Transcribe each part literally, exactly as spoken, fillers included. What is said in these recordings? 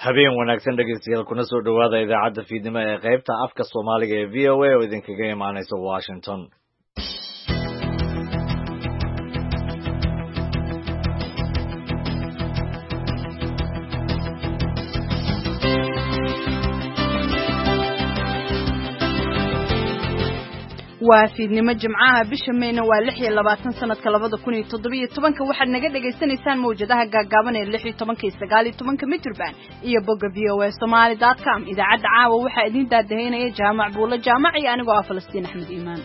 habeen wanaagsan dhegeystayaal kuna soo dhawaada idaacadda fiidnimo ee qaybta afka Soomaaliga ee V O A oo idinkaga imaanaysa Washington. waa fiidnimo jimcaha bisha Mayna waa lix iyo labaatan sanadka labada kun iyo toddoba iyo toban waxaad naga dhageysanaysaan mawjadaha gaagaaban ee lix iyo toban iyo sagaal iyo toban mitirban iyo bogga v o a somali dot com idaacadda caawa waxaa idin daadaheynaya jaamac buulo jaamac iyo anigoo ah Falastiin Axmed Iimaan.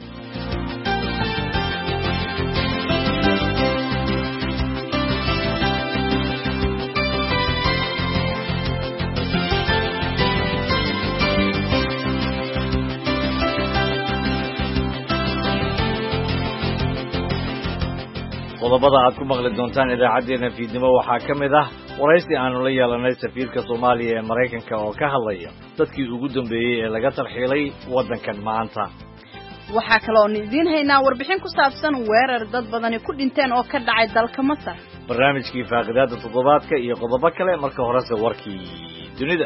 qodobada aad ku maqli doontaan idaacadeena fiidnimo waxaa ka mid ah waraysi aanu la yeelanay safiirka Soomaaliya ee Mareykanka oo ka hadlaya dadkii ugu dambeeyay ee laga tarxiilay wadankan maanta. waxaa kale oo idin haynaa warbixin ku saabsan weerar dad badani ku dhinteen oo ka dhacay dalka Masar. barnaamijkii faaqidaada toddobaadka iyo qodobo kale marka horese warkii dunida.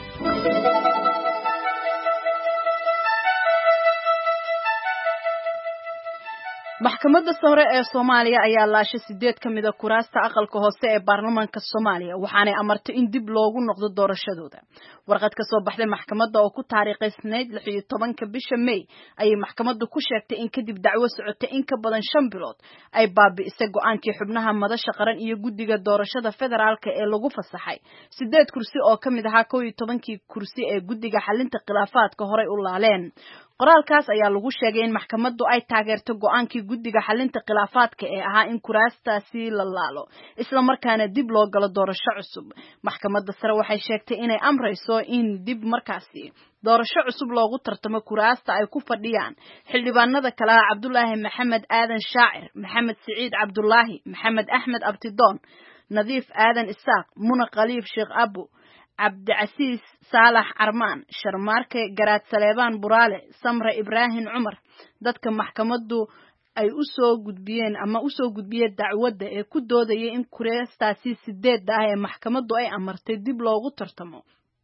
maxkamadda sare ee Soomaaliya ayaa laashay sideed kamid ah kuraasta aqalka hoose ee baarlamaanka Soomaaliya waxaanay amartay in dib loogu noqdo doorashadooda. warqad ka soo baxday maxkamadda oo ku taariikhaysnayd lix iyo tobanka bisha May ayay maxkamaddu ku sheegtay in kadib dacwo socotay in ka badan shan bilood ay baabi'isay go'aankii xubnaha madasha qaran iyo guddiga doorashada federaalka ee lagu fasaxay sideed kursi oo kamid ahaa kow iyo tobankii kursi ee guddiga xalinta khilaafaadka horey u laaleen. qoraalkaas ayaa lagu sheegay in maxkamaddu ay taageerto go'aankii guddiga xalinta khilaafaadka ee ahaa in kuraastaasi la laalo isla markaana dib loo galo doorasho cusub. maxkamadda sare waxay sheegtay inay amrayso in dib markaasi doorasho cusub loogu tartamo kuraasta ay ku fadhiyaan xildhibaanada kale ah Cabdullaahi Maxamed Aadan Shaacir, Maxamed Siciid Cabdullaahi, Maxamed Axmed Abtidoon, Nadiif Aadan Isaaq, Muna Khaliif Sheekh Abu, Cabdicasiis Saalax Armaan, Sharmaarke Garaad Saleebaan Buraale, Samre Ibraahin Cumar. dadka maxkamaddu ay u soo gudbiyeen ama u soo gudbiyeen dacwadda ee ku doodayay in kuraastaasi sideed ah ee maxkamaddu ay amartay dib loogu tartamo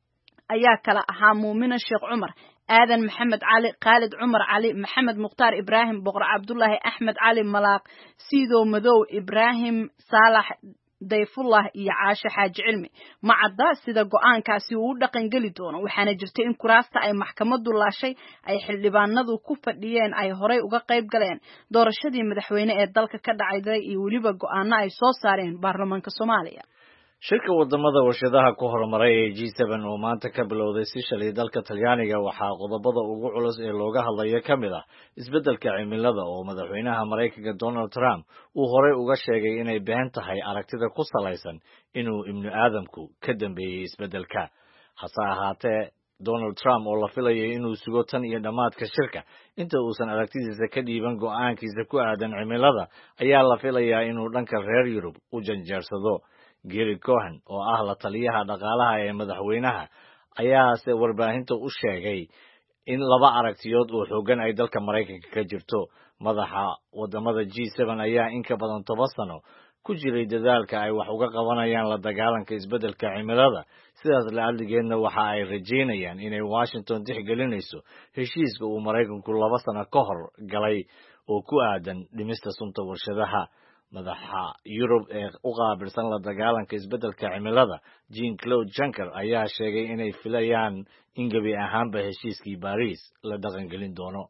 ayaa kala ahaa Muumina Sheekh Cumar, Aadan Maxamed Cali, Khalid Cumar Cali, Maxamed Mukhtaar Ibraahim, Boqor Cabdullaahi Axmed Cali Malaaq, Siido Madow Ibraahim Saalax Dayfullah iyo Caasha Xaaji Cilmi. ma cadda sida go'aankaasi uu dhaqan gali doono waxaana jirtay in kuraasta ay maxkamaddu laashay ay xildhibaanadu ku fadhiyeen ay horey uga qayb galeen doorashadii madaxweyne ee dalka ka dhacay iyo waliba go'aano ay soo saareen baarlamaanka Soomaaliya. shirka wadamada warshadaha ku horumaray ee G seven oo maanta ka bilowday si shalay dalka Talyaaniga waxaa qodobada ugu culus ee looga hadlayo kamid ah isbeddelka cimilada oo madaxweynaha Mareykanka Donald Trump uu horey uga sheegay inay been tahay aragtida ku salaysan inuu ibnu aadamku ka dambeeyay isbeddelka. hase ahaatee Donald Trump oo la filayay inuu sugo tan iyo dhamaadka shirka inta uusan aragtidiisa ka dhiiban go'aankiisa ku aadan cimilada ayaa la filayaa inuu dhanka reer Yurub u janjeersado. Gary Cohen oo ah la taliyaha dhaqaalaha ee madaxweynaha ayaa se warbaahinta u sheegay in laba aragtiyood oo xooggan ay dalka Mareykanka ka jirto. madaxa wadamada G seven ayaa in ka badan toban sano ku jiray dadaalka ay wax uga qabanayaan la dagaalanka isbeddelka cimilada. sidaas la'aaligeedna waxa ay rajeynayaan inay Washington tixgelinayso heshiiska uu Mareykanku laba sano ka hor galay oo ku aadan dhimista sunta warshadaha. madaxa Yurub ee u qaabilsan la dagaalanka isbeddelka cimilada Jean-Claude Juncker ayaa sheegay inay filayaan in gabi ahaanba heshiiskii Paris la dhaqan gelin doono.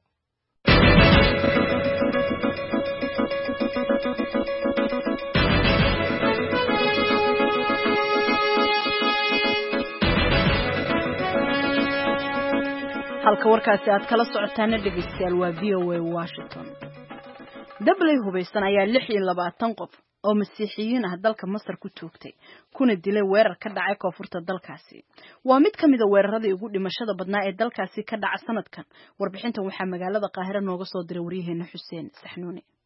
halka warkaasi aad kala socotaan dhegeystayaal waa V O A Washington. dablay hubeysan ayaa lix iyo labaatan qof oo masiixiyiin ah dalka Masar ku toogtay kuna dilay weerar ka dhacay koonfurta dalkaasi. waa mid kamid ah weeraradii ugu dhimashada badnaa ee dalkaasi ka dhacay sanadkan. warbixintan waxaa magaalada Qaahiro nooga soo diray wariyaheena Xuseen Saxnuuni.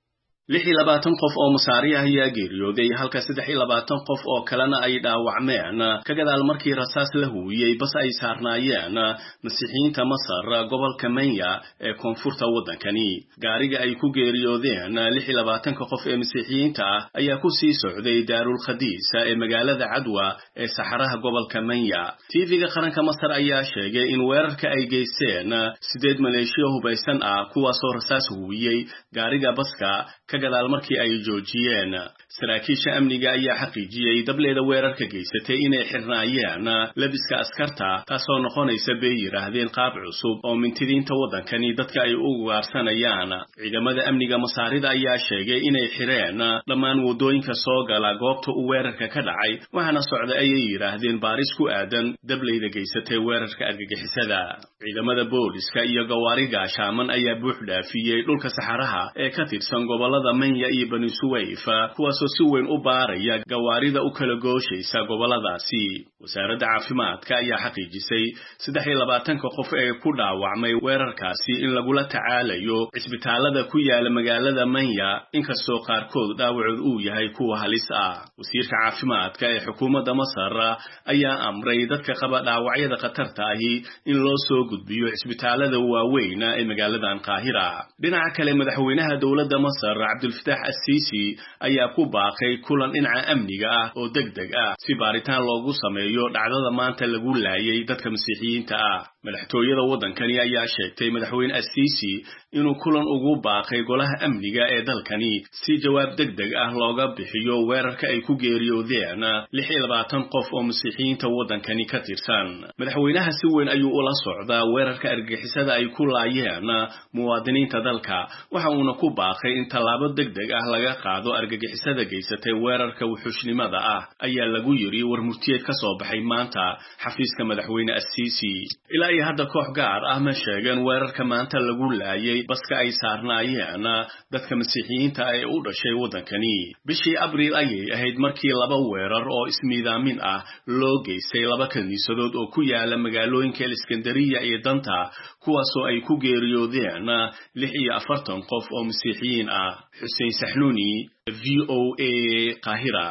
lix iyo labaatan qof oo masaari ah ayaa geeriyooday halka saddex iyo labaatan qof oo kalena ay dhaawacmeen ka gadaal markii rasaas la huwiyey bas ay saarnaayeen masiixiyiinta Masar gobolka Manya ee koonfurta waddankani. Gaariga ay ku geeriyoodeen lix iyo labaatan qof ee masiixiyiinta ah ayaa ku sii socday Daarul Khadiis ee magaalada Cadwa ee saxaraha gobolka Manya. T V-ga qaranka Masar ayaa sheegay in weerarka ay geysteen sideed maleeshiyo hubaysan ah kuwaasoo rasaas huwiyey gaariga baska ka gadaal markii ay joojiyeen. Saraakiisha amniga ayaa xaqiijiyey dableeda weerarka geysatay inay xirnaayeen labiska askarta taasoo noqonaysa bay yiraahdeen qaab cusub oo mintidiinta waddankani dadka ay u ugaarsanayaan. Ciidamada amniga Masaarida ayaa sheegay inay xireen dhammaan wadooyinka soo gala goobta uu weerarka ka dhacay waxaana socda ayay yiraahdeen baaris ku aadan dableeda geysatay weerarka argagixisada. Ciidamada booliska iyo gawaariga shaaman ayaa buux dhaafiyey dhulka saxaraha ee ka tirsan gobolada Manya iyo Bani Suwayf kuwaasoo si weyn u baaraya gawaarida u kala gooshaysa goboladaasi. Wasaaradda caafimaadka ayaa xaqiijisay saddex iyo labaatan qof ee ku dhaawacmay weerarkaasi in lagula tacaalayo cisbitaalada ku yaala magaalada Manya inkastoo qaarkood dhaawacood uu yahay kuwa halis ah. Wasiirka caafimaadka ee xukuumadda Masar ayaa amray dadka qaba dhaawacyada khatarta ahi in loo soo gudbiyo cisbitaalada waaweyn ee magaaladan Qaahira. Dhinaca kale madaxweynaha dowladda Masar Abdulfatah Al-Sisi ayaa ku baaqay kulan dhinaca amniga ah oo degdeg ah si baaritaan loogu sameeyo dhacdada maanta lagu laayay dadka masiixiyiinta ah. Madaxtooyada waddankani ayaa sheegtay madaxweyne Al-Sisi inuu kulan ugu baaqay golaha amniga ee dalkani si jawaab degdeg ah looga bixiyo weerarka ay ku geeriyoodeen lix iyo labaatan qof oo masiixiyiinta waddankani ka tirsan. Madaxweynaha si weyn ayuu ula socdaa weerarka argagixisada ay ku laayeen muwaadiniinta dalka waxa uuna ku baaqay in tallaabo degdeg ah laga qaado argagixisada geysatay weerarka wuxuushnimada ah ayaa lagu yiri warmurtiyeed ka soo baxay maanta xafiiska madaxweyne Al-Sisi. Ilaa iyo hadda koox gaar ah ma sheegeen weerarka maanta lagu laayay baska ay saarnaayeen dadka masiixiyiinta ee u dhashay waddankani. Bishii Abriil ayay ahayd markii laba weerar oo ismiidaamin ah loo geystay laba kaniisadood oo ku yaala magaalooyinka Iskandariya iyo Danta kuwaasoo ay ku geeriyoodeen lix iyo afartan qof oo masiixiyiin ah. Xussein Saxnuuni, V O A, Qaahira.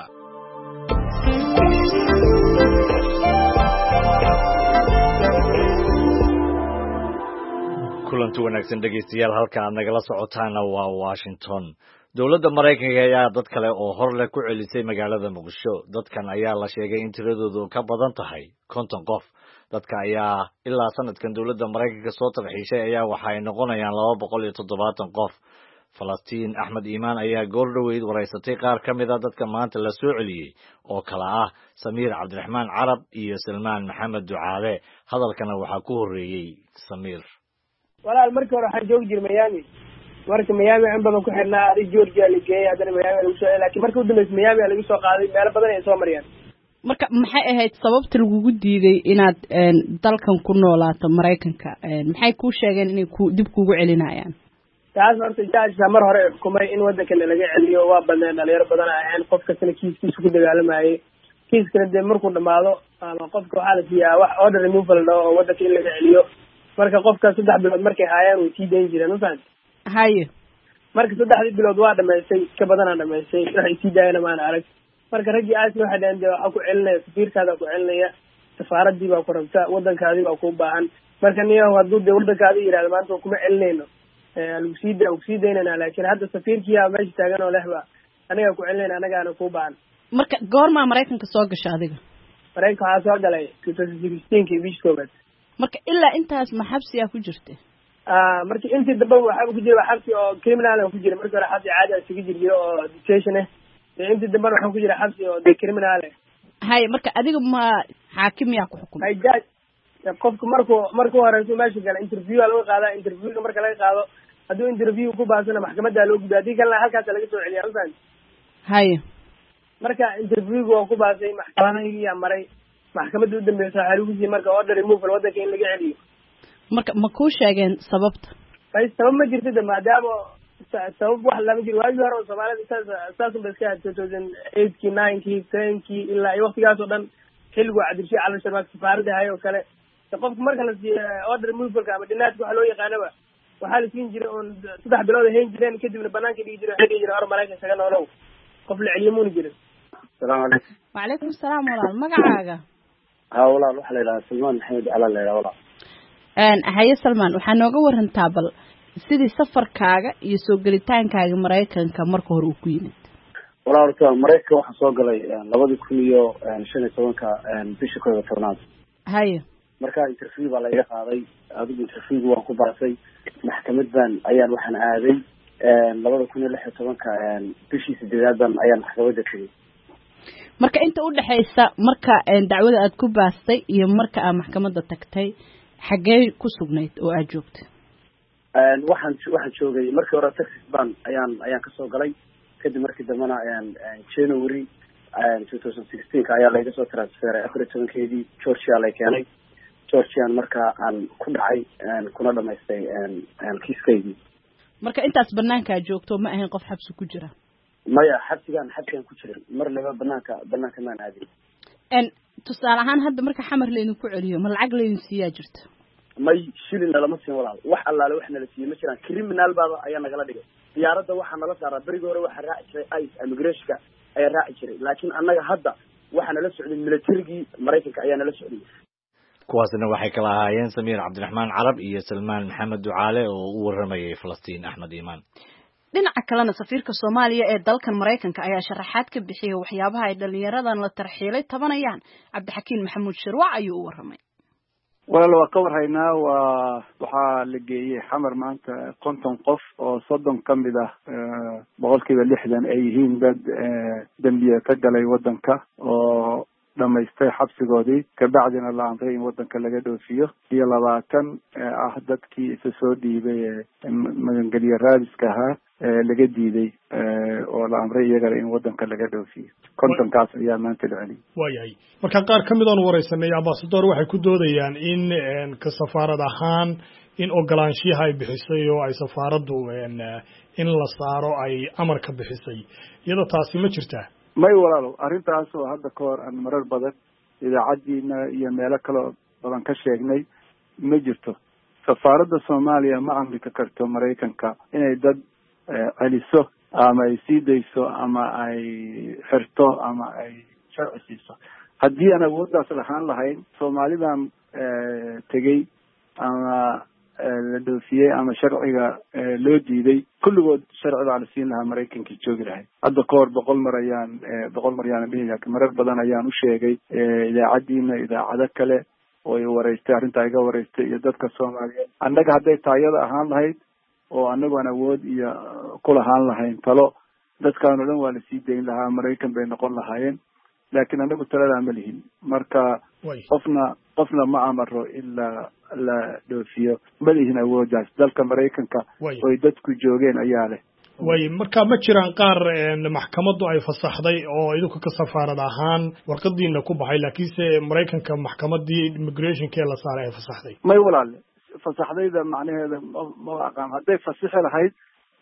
kulanti wanaagsan dhegeystayaal halka aad nagala socotaana waa Washington. Dowladda Mareykanka ayaa dad kale oo hor leh ku celisay magaalada Muqdisho. Dadkan ayaa la sheegay in tiradoodu ka badan tahay konton qof. Dadka ayaa ilaa sanadkan dowladda Mareykanka soo tarxiishay ayaa waxa ay noqonayaan laba boqol iyo toddobaatan qof. Falastiin Axmed Iimaan ayaa goor dhaweyd wareysatay qaar ka mid ah dadka maanta la soo celiyey oo kala ah Samiir Cabdiraxmaan Carab iyo Salmaan Maxamed Ducaale. Hadalkana waxaa ku horeeyay Samiir. walaal markii hore waxaan joogi jiray Miami marka Miami aan badan ku xirnaa ari Georgia la geeyay hadana Miami lagu soo laakiin markii u dambeysay Miami lagu soo qaaday meel badan ay soo mariyaan. marka maxay ahayd sababta lagu diiday inaad dalkan ku noolaato Mareykanka maxay ku sheegeen inay ku dib kugu celinayaan? taas horta jaaja mar hore xukumay in wadanka laga celiyo waa badan dhalinyaro badan ayaan qofka kale kiiskiisa ku dagaalamay kiiskana de markuu dhamaado ama qofka waxa la siiyaa wax order removal oo wadanka in laga celiyo marka qofka saddex bilood markay haayeen uu tii deyn jireen u fahantay haye marka saddexdii bilood waa dhameystay ka badan aan dhameystay waxay tii daayeen ma aan arag marka ragii aas waxa dhan waxa ku celinaya safiirkaada ku celinaya safaaradii baa ku rabta wadankaadii baa ku baahan marka niyo haduu de wadankaadii yiraahdo maanta kuma celinayno ee lagu sii daa ugu sii deynana laakiin hadda safiirkii aa meesha taagan oo lehba aniga ku celinayna anaga ku baahan marka goorma Mareykanka soo gashay adiga Mareykanka waxa soo galay two thousand sixteen kii bishii koobaad marka ilaa intaas ma xabsi ah ku jirtay ah marka intii daba waxa ku jiray xabsi oo criminal ah ku jiray marka hore xabsi caadi ah ku jiray oo detention ah intii daba waxa ku jiray xabsi oo criminal ah hay marka adiga ma xaakim yaa ku xukumay hay judge qofku markuu markuu hore soo meesha galay interview laga qaadaa interviewga marka laga qaado haduu interview ku baasana maxkamadda loo gudbiyay hadii kale halkaas laga soo celiyaa u fahantay hay marka interviewga oo ku baasay maxkamadda iyo maray maxkamadda u dambeysay waxa lagu siiyay marka order removal wadanka in laga celiyo marka ma ku sheegeen sababta ay sabab ma jirto maadaama sabab wax lama jiro waagi hore Soomaalida saas saas u baska two thousand eight kii nine kii ten kii ilaa ay waqtigaas oo dhan xilligu cadilshi cala shabaab safaarada hayo kale qofku marka la siiyo order removal ama dinaadka waxa loo yaqaanaba waxaa la siin jiray oon saddex bilood hayn jireen kadibna banaanka dhigi jiray waxay dhihi jiray hor maraykan isaga noolow qof la celiyamuuna jirin. asalaamu calaykum. wacalaykum asalaam walaal magacaaga. ha walaal waxaa la yidhahaa salmaan maxamed calaa la yidhaha walaal. haye salmaan waxaa nooga warantaa bal sidii safarkaaga iyo soo gelitaankaaga maraykanka marka hore uu ku yimid. walaal horta maraykanka waxaan soo galay labadii kun iyo shan iyo tobanka bisha koob iyo tobnaad. haye marka interview baa laiga qaaday adigu interviewga waan ku baasay maxkamad baan ayaan waxaan aaday labada kun iyo lix iyo tobanka bishii sideedaadan ayaan maxkamadda tegay. marka inta u dhaxaysa marka dacwada aad ku baastay iyo marka aad maxkamadda tagtay xaggee ku sugnayd oo aad joogtay? waxaan waxaan joogay markii hore Texas baan ayaan ayaan kasoo galay kadib markii dambena January twenty sixteen ka ayaa laga soo transferay afar iyo tobankeedii Georgia la keenay. Georgia marka aan ku dhacay kuna dhamaystay kiiskaygii. marka intaas banaanka joogto ma ahayn qof xabsi ku jira? maya xabsigan xabsigan ku jirin mar laba banaanka banaanka maan aadin. en tusaale ahaan hadda marka xamar leedin ku celiyo ma lacag leedin siiyaa jirta? may shilin lama siin walaal wax allaale wax nala siiyay ma jiraan criminal baaba ayaa nagala dhigay. diyaaradda waxaa nala saaraa berigi hore waxaa raaci jiray ice immigration ayaa raaci jiray laakiin annaga hadda waxaa nala socday militarigii maraykanka ayaa nala socday. kuwaasna waxay kala ahaayeen Samiir Cabdiraxmaan Carab iyo Salmaan Maxamed Ducaale oo u waramayay Falastiin Axmed Iimaan. dhinaca kalena safiirka Soomaaliya ee dalkan Mareykanka ayaa sharaxaad ka bixiyay waxyaabaha ay dhalinyaradan la tarxiilay tabanayaan. Cabdixakiin Maxamuud Shirwac ayuu u waramay. walaal waa ka warhaynaa waa waxaa la geeyey xamar maanta konton qof oo soddon ka mid ah boqolkiiba lixdan ay yihiin dad dambiye ka galay waddanka oo dhamaystay xabsigoodii kabacdina la amray in waddanka laga dhoofiyo iyo labaatan ah dadkii isa soo dhiibay magangeliye raadiska ahaa laga diiday oo la amray iyagana in waddanka laga dhoofiyo kontonkaas ayaa maanta la celiyay. waayahay marka qaar ka mid aan wareysanay ambassador waxay ku doodayaan in ka safaarad ahaan in ogolaanshiyaha ay bixisay oo ay safaaraddu in la saaro ay amar ka bixisay iyadoo taasi ma jirtaa? may walaalo arrintaas oo hadda ka hor aan marar badan idaacaddiina iyo meelo kaloo badan ka sheegnay ma jirto. safaaradda Soomaaliya ma amri karto Maraykanka inay dad celiso ama ay sii dayso ama ay xirto ama ay sharci siiso. haddii aan awooddaas lahaan lahayn Soomaalidan tegey ama la dhoofiyey ama sharciga loo diiday kulligood sharciga la siin lahaa Maraykanka joogi lahayd. hadda ka hor boqol mar ayaan boqol mar ayaan dhihi marar badan ayaan u sheegay idaacaddiina idaacado kale oo ay wareystay arrinta iga wareystay iyo dadka Soomaaliyeed annaga hadday taayada ahaan lahayd oo annagu aan awood iyo ku lahaan lahayn talo dadkaan oo dhan waa la sii dayn lahaa Maraykan bay noqon lahaayeen laakiin annagu taladaa ma lihin marka qofna qofna ma amaro ilaa la dhoofiyo ma lihin awooddaas dalka Maraykanka oo dadku joogeen ayaa leh. way marka ma jiraan qaar maxkamaddu ay fasaxday oo idinku ka safaarad ahaan warqadiina ku baxay laakiinse Maraykanka maxkamaddii immigration-ka la saaray ay fasaxday? may walaal fasaxdayda macnaheeda ma aqaan hadday fasaxi lahayd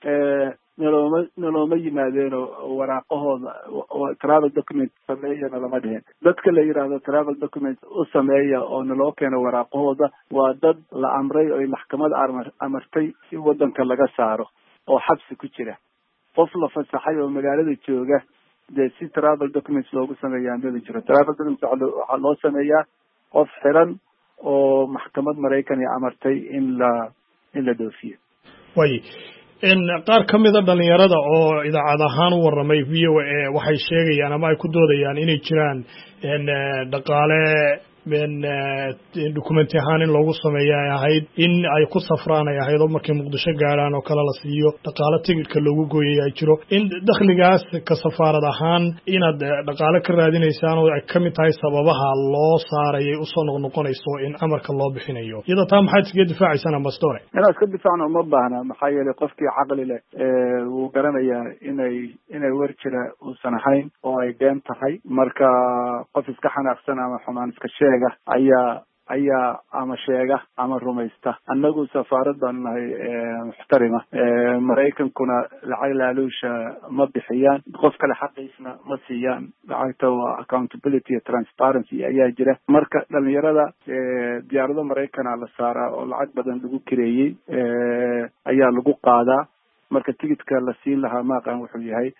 nalooma nalooma yimaadeen oo waraaqahooda travel document sameeyana lama dhihin. dadka la yiraahdo travel document u sameeya oo naloo keeno waraaqahooda waa dad la amray oo maxkamad amartay in waddanka laga saaro oo xabsi ku jira. qof la fasaxay oo magaalada jooga dee si travel documents loogu sameeyaa ma jiro. travel documents waxaa loo sameeyaa qof xiran oo maxkamad Maraykan ay amartay in la in la dhoofiyo. way in qaar ka mid ah dhalinyarada oo idaacad ahaan u waramay V O A waxay sheegayaan ama ay ku doodayaan inay jiraan in dhaqaale ben document ahaan in loogu sameeyo ay ahayd in ay ku safraan ay ahayd oo markay Muqdisho gaaraan oo kala la siiyo dhaqaale tigidhka loogu gooyay ay jiro in dakhligaas ka safaarad ahaan inaad dhaqaale ka raadinaysaan oo ay kamid tahay sababaha loo saaray u soo noqnoqonayso in amarka loo bixinayo. iyada taa maxay iska difaacaysan ambassador? inaad ka difaacno ma baahna maxaa yeelay qofkii caqli leh ee uu garanayaa inay inay war jira uusan ahayn oo ay been tahay marka qof iska xanaaqsan ama xumaan iska sheega ayaa ayaa ama sheega ama rumaysta. annagu safaarad baan nahay muxtarima, maraykankuna lacag laaluusha ma bixiyaan, qof kale xaqiisna ma siiyaan. lacagta waa accountability iyo transparency ayaa jira. marka dhalinyarada diyaarado maraykana la saaraa oo lacag badan lagu kireeyey ayaa lagu qaadaa. marka tigidka la siin lahaa maaqan wuxuu yahay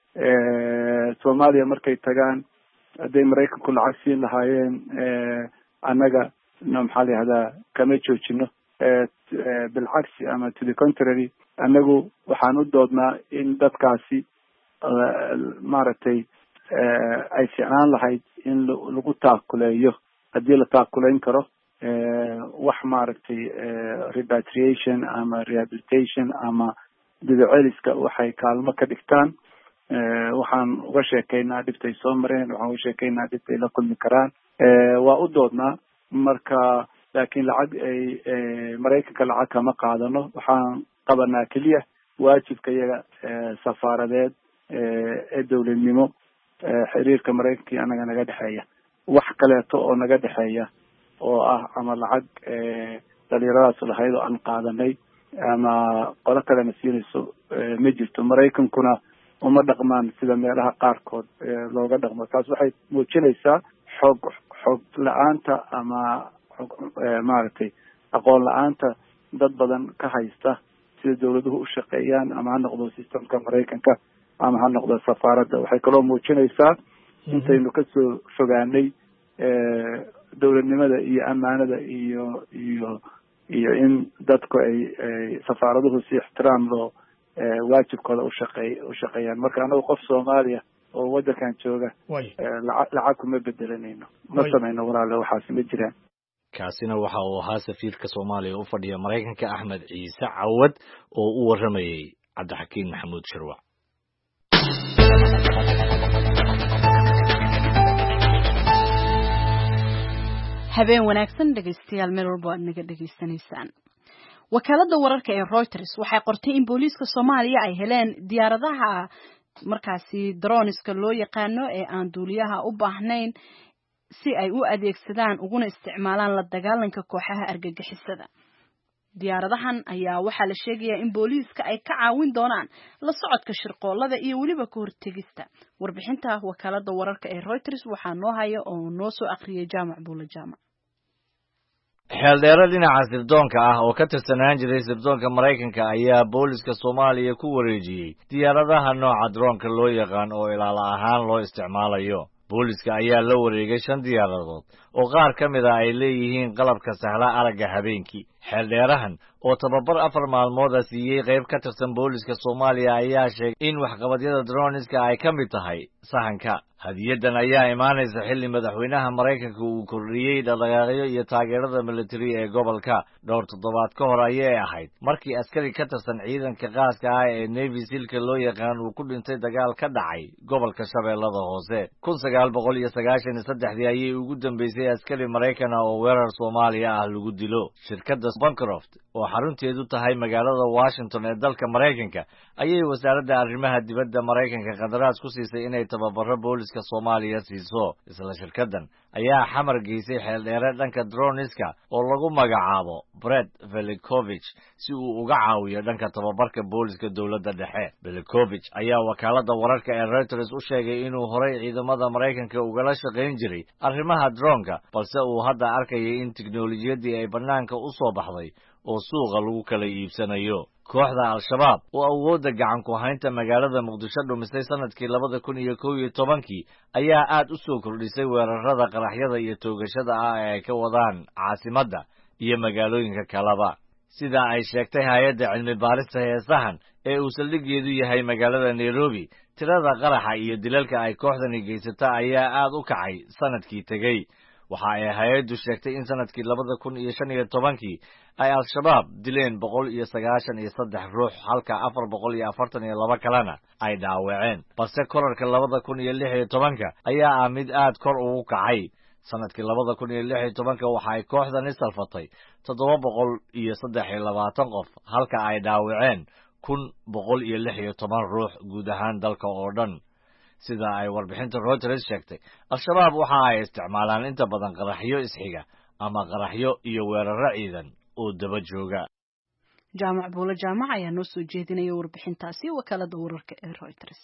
soomaaliya markay tagaan hadday maraykanku lacag siin lahaayeen annaga no maxaa la yihahdaa kama joojino. bilcagsi ama to the contrary, annagu waxaan u doodnaa in dadkaasi maaragtay ay ficnaan lahayd in lagu taakuleeyo haddii la taakulayn karo wax maaragtay repatriation ama rehabilitation ama dibiceliska waxay kaalmo ka dhigtaan. waxaan uga sheekaynaa dhibtay soo mareen, waxaan uga sheekaynaa dhibtay la kulmi karaan. waa u doodnaa. marka laakiin lacag ay maraykanka lacag kama qaadano. waxaan qabanaa keliya waajibka iyaga safaaradeed ee dowladnimo, xiriirka maraykanka iyo anaga naga dhexeeya. wax kaleeto oo naga dhexeeya oo ah ama lacag dhalinyaradaas lahayd oo aan qaadanay ama qolo kalena siinayso ma jirto. maraykankuna uma dhaqmaan sida meelaha qaarkood looga dhaqmo. taas waxay muujinaysaa xog xog la-aanta ama maaragtay aqoon la-aanta dad badan ka haysta sida dawladuhu u shaqeeyaan, ama ha noqdo systemka maraykanka ama ha noqdo safaaradda. waxay kaloo muujinaysaa intaynu kasoo fogaanay dawladnimada iyo amaanada iyo iyo iyo in dadku ay safaaraduhu si ixtiraam loo waajibkooda ushaqeey ushaqeeyaan. marka anagu qof soomaaliya oo wadankan jooga lacag kuma bedelanayno, ma samayno walaale, waxaasi ma jiraan. kaasina waxa uu ahaa safiirka soomaaliya u fadhiya maraykanka axmed ciise cawad oo u waramayey cabdixakiin maxamuud shirwac. habeen wanaagsan dhegaystayaal, meel walba aad naga dhegaysanaysaan. wakaaladda wararka ee Reuters waxay qortay in booliiska Soomaaliya ay heleen diyaaradaha markaasi droniska loo yaqaano ee aan duuliyaha u baahnayn si ay u adeegsadaan uguna isticmaalaan la dagaalanka kooxaha argagixisada. diyaaradahan ayaa waxaa la sheegayaa in booliiska ay ka caawin doonaan la socodka shirqoolada iyo weliba ka hortegista. warbixinta wakaaladda wararka ee Reuters waxaa noo haya oo noo soo akhriyay Jaamac Buula Jaamac. xeeldheero dhinaca sirdoonka ah oo ka tirsanaan jiray sirdoonka Maraykanka ayaa booliska Soomaaliya ku wareejiyey diyaaradaha nooca droonka loo yaqaan oo ilaala ahaan loo isticmaalayo. booliska ayaa la wareegay shan diyaaradood oo qaar ka mid ah ay leeyihiin qalabka sahla aragga habeenkii. xeeldheerahan oo tababar afar maalmood ah siiyey qayb ka tirsan booliska Soomaaliya ayaa sheegay in waxqabadyada droniska ay ka mid tahay sahanka. hadiyadan ayaa imaanaysa xilli madaxweynaha Maraykanka uu kordhiyey dhaqdhaqaaqyo iyo taageerada military ee gobolka. dhowr toddobaad ka hor ayay ahayd markii askari ka tirsan ciidanka qaaska ah ee Navy Sealka loo yaqaan uu ku dhintay dagaal ka dhacay gobolka Shabeellada Hoose. kun sagaal boqol iyo sagaashan iyo saddexdii ayay ugu dambeysay askari Maraykan ah oo weerar Soomaaliya ah lagu dilo. shirkadda Bancroft oo xarunteedu tahay magaalada Washington ee dalka Maraykanka ayay wasaaradda arrimaha dibadda Maraykanka qandaraas ku siisay inay tababaro booliska Soomaaliya siiso. isla shirkaddan ayaa xamar geysay xeeldheere dhanka droniska oo lagu magacaabo Brett Velikovich si uu uga caawiyo dhanka tababarka booliska dowladda dhexe. Velikovich ayaa wakaaladda wararka ee Reuters u sheegay inuu horay ciidamada Maraykanka ugala shaqayn jiray arrimaha droonka, balse uu hadda arkayay in tiknoolajiyadii ay bannaanka u soo baxday oo suuqa lagu kala iibsanayo. kooxda Al-Shabaab oo awoodda gacan ku haynta magaalada Muqdisho dhumisay sanadkii labada kun iyo kow iyo tobankii ayaa aad u soo kordhisay weerarada qaraxyada iyo toogashada ah ee ay ka wadaan caasimadda iyo magaalooyinka kaleba. sida ay sheegtay hay'adda cilmi baarista heesahan ee uu saldhiggeedu yahay magaalada Nairobi, tirada qaraxa iyo dilalka ay kooxdani geysata ayaa aad u kacay sanadkii tegey. waxa ay hay'addu sheegtay in sanadkii labada kun iyo shan iyo tobankii ay Al-Shabaab dileen boqol iyo sagaashan iyo saddex ruux halka afar boqol iyo afartan iyo laba kalena ay dhaawaceen. balse korarka labada kun iyo lix iyo tobanka ayaa ah mid aad kor ugu kacay. sanadkii labada kun iyo lix iyo tobanka waxa ay kooxdani salfatay toddoba boqol iyo saddex iyo labaatan qof halka ay dhaawaceen kun boqol iyo lix iyo toban ruux guud ahaan dalka oo dhan. sida ay warbixinta Reuters sheegtay, Al-Shabaab waxa ay isticmaalaan inta badan qaraxyo isxiga ama qaraxyo iyo weeraro ciidan oo daba jooga. jaamac buulo jaamac ayaa noo soo jeedinaya warbixintaasi wakaalada wararka ee Reuters.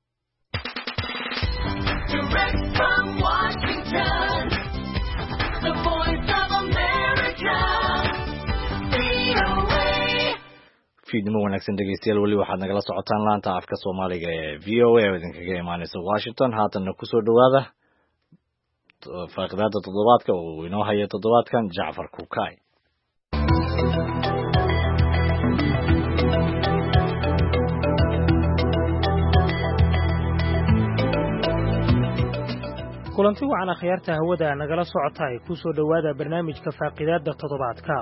Direct from Washington, the voice of America, V O A. fiidnimo wanaagsan dhegeystayaal, weli waxaad nagala socotaan laanta afka Soomaaliga ee V O A oo idinkaga imaanaysa Washington. Haatanna ku soo dhawaada faaqidaada toddobaadka oo inoo haya toddobaadkan Jacfar Kuukay. kulanti wacan akhyaarta hawada nagala socotay ku soo dhawaada barnaamijka faaqidaada toddobaadka.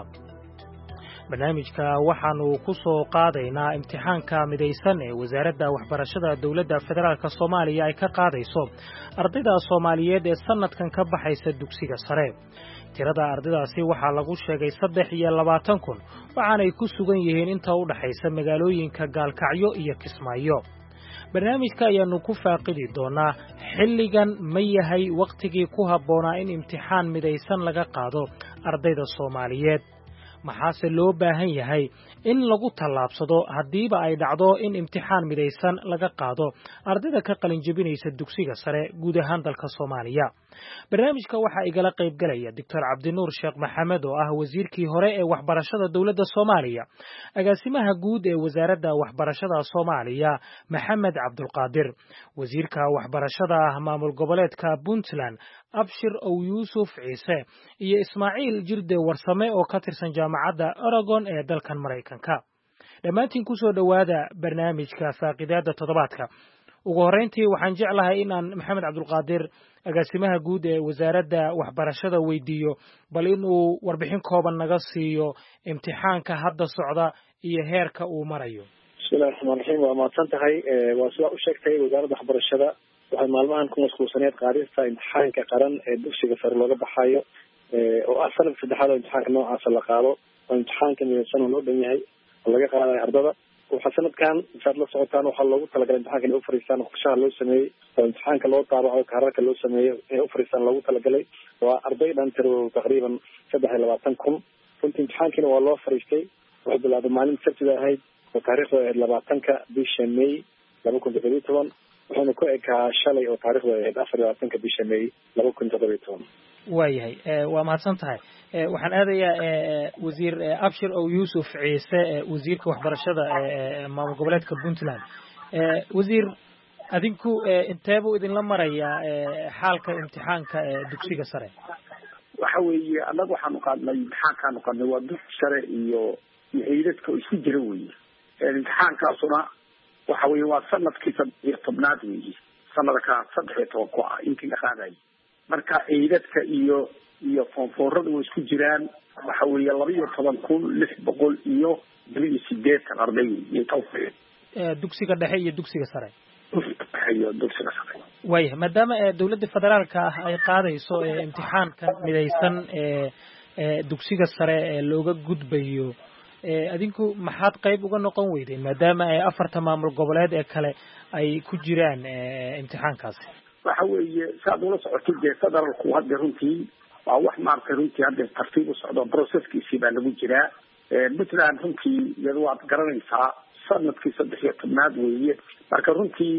barnaamijka waxaanu ku soo qaadaynaa imtixaanka midaysan ee wasaaradda waxbarashada dawladda federaalka Soomaaliya ay ka qaadayso ardayda Soomaaliyeed ee sanadkan ka baxaysa dugsiga sare. tirada ardaydaasi waxaa lagu sheegay saddex iyo labaatan kun, waxaanay ku sugan yihiin inta u dhaxaysa magaalooyinka Gaalkacyo iyo Kismaayo. barnaamijka ayaanu ku faaqidi doonaa xilligan ma yahay waqtigii ku habboonaa in imtixaan midaysan laga qaado ardayda Soomaaliyeed. maxaase loo baahan yahay in lagu tallaabsado haddiiba ay dhacdo in imtixaan midaysan laga qaado ardayda ka qalin jebinaysa dugsiga sare guud ahaan dalka Soomaaliya. barnaamijka waxaa igala qayb galaya Doctor Cabdinuur Sheekh Maxamed oo ah wasiirkii hore ee waxbarashada dawladda Soomaaliya, agaasimaha guud ee wasaaradda waxbarashada Soomaaliya Maxamed Cabdulqaadir, wasiirka waxbarashada maamul goboleedka Puntland Abshir Ow Yuusuf Ciise, iyo Ismaaciil Jirde Warsame oo ka tirsan jaamacadda Oregon ee dalkan Mareykanka. dhammaantiin ku soo dhawaada barnaamijka faaqidaada toddobaadka. ugu horeyntii waxaan jeclahay in aan Maxamed Cabdulqaadir, agaasimaha guud ee wasaaradda waxbarashada, weydiiyo bal inuu warbixin kooban naga siiyo imtixaanka hadda socda iyo heerka uu marayo. bismillahi raxmaani raxiim. waa mahadsan tahay. waa sidaa u sheegtay, wasaaradda waxbarashada waxay maalmahan ku mashquulsaneed qaadista imtixaanka qaran ee dugsiga sare looga baxayo oo ah sanadka saddexaad oo imtixaanka noocaasa la qaado. oo imtixaanka midaysan oo loo dhan yahay oo laga qaadayo ardada. waxaa sanadkan saad la socotaan waxaa loogu talagalay imtixaanka inay ufariistaan qorshaha loo sameeyey oo imtixaanka loo taabaco kaararka loo sameeyo inay ufariistaan loogu talagalay. waa arday dhan tiro taqriiban saddex iyo labaatan kun. runtii imtixaankiina waa loo fariistay. wuxuu bilaabay maalin sabtida ahayd oo taariikhda ahayd labaatanka bisha May laba kun toddoba iyo toban, wuxuuna ku ekaa shalay oo taariikhda ahayd afar iyo labaatanka bisha May laba kun toddoba iyo toban. waayahay, waa mahadsan tahay. waxaan aadayaa wasiir Abshir Ow Yuusuf Ciise, wasiirka waxbarashada maamul goboleedka Puntland. wasiir, adinku inteebuu idinla marayaa xaalka imtixaanka dugsiga sare? waxa weeye annaga waxaanu qaadnay imtixaankaanu qaadnay waa dugsi sare iyo iyo ciidadka oo isku jira weeye. imtixaankaasuna waxa weeye waa sanadkii saddex iyo tobnaad weeye, sanadka saddex iyo toban ku ah intii la qaadayay. marka ciidadka iyo iyo foonfoorada way isku jiraan. waxa weeye laba iyo toban kun lix boqol iyo laba iyo sideetan arday inta u dugsiga dhexe iyo dugsiga sare. iyo dugsiga sare. waayahay, maadaama dawladda federaalka ah ay qaadayso imtixaanka midaysan ee dugsiga sare ee looga gudbayo, adinku maxaad qayb uga noqon weydeen maadaama ay afarta maamul goboleed ee kale ay ku jiraan imtixaankaasi? waxa weeye saad ula socotay dee federaalku hadda runtii waa wax maaragtay runtii hadda tartiib u socdo, processkiisii baa lagu jiraa. Puntland runtii iyada waad garanaysaa sanadkii saddex iyo tobnaad weeye. marka runtii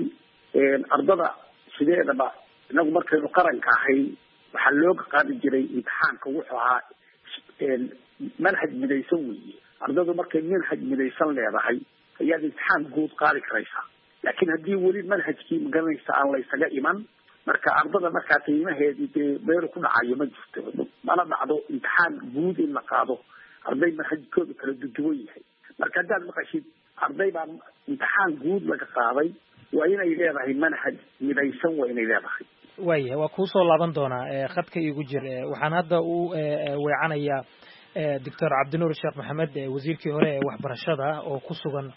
ardada sideedaba inagu markaynu qaranka ahay waxaa looga qaadi jiray imtixaanka wuxuu ahaa manhaj midaysan weeye. ardadu markay manhaj midaysan leedahay ayaad imtixaan guud qaadi karaysaa. laakiin haddii weli manhajkii magaranaysa aan la isaga iman, marka ardada markaa qiimaheedii dee beeru ku dhacayo ma jirto. mana dhacdo imtixaan guud in la qaado arday manhajkooda kala duduwan yahay. marka haddaad maqashid arday baa imtixaan guud laga qaaday, waa inay leedahay manhaj midaysan, waa inay leedahay. waayahay, waa kuu soo laaban doonaa khadka iigu jir. waxaan hadda u weecanayaa Doctor Cabdinuur Sheekh Maxamed, wasiirkii hore ee waxbarashada oo ku sugan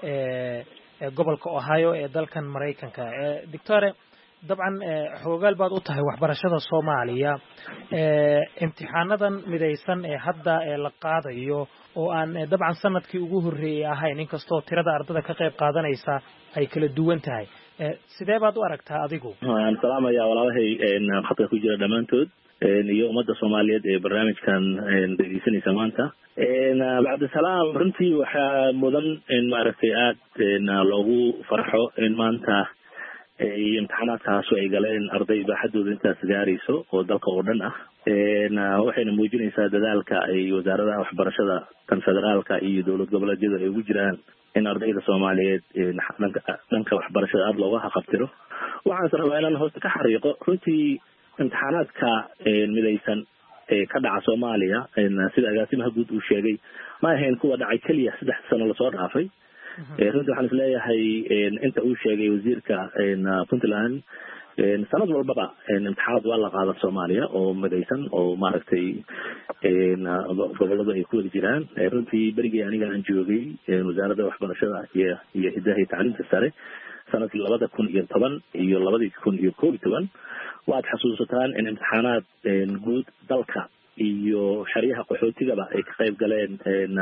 gobolka Ohio ee dalkan Mareykanka. Doctor, dabcan xoogaal baad u tahay waxbarashada Soomaaliya. imtixaanadan midaysan ee hadda la qaadayo oo aan dabcan sanadkii ugu horeeyay ahayn, inkastoo tirada ardada ka qayb qaadanaysa ay kala duwan tahay, sidee baad u aragtaa adigu? Waan salaamayaa walaalahay khadka ku jira dhammaantood iyo ummadda Soomaaliyeed ee barnaamijkan dhegeysanaysa maanta. Cabdisalaam runtii waxaa mudan in maaragtay aad loogu farxo in maanta imtixaanaadkaas ay galeen arday baaxadooda intaas gaarayso oo dalka oo dhan ah. waxayna muujinaysaa dadaalka ay wasaaradaha waxbarashada kan federaalka iyo dowlad goboleedyada ay ugu jiraan in ardayda Soomaaliyeed dhanka waxbarashada aad looga haqabtiro. waxaan rabaa inaan hoosta ka xariiqo runtii imtixaanaadka midaysan ee ka dhaca Soomaaliya sida agaasimaha guud uu sheegay ma ahayn kuwa dhacay kaliya saddex sano la soo dhaafay. runtii waxaan isleeyahay inta uu sheegay wasiirka Puntland sanad walbaba imtixaanaad waa la qaadaa Soomaaliya oo midaysan oo maaragtay gobolada ay ku wada jiraan. runtii berigii aniga aan joogay wasaaradda waxbarashada iyo iyo hidaha iyo tacliinta sare sanadkii labada kun iyo toban iyo labadii kun iyo koob iyo toban waad xasuusataan in imtixaanaad guud dalka iyo xeryaha qaxootigaba ay ka qayb galeen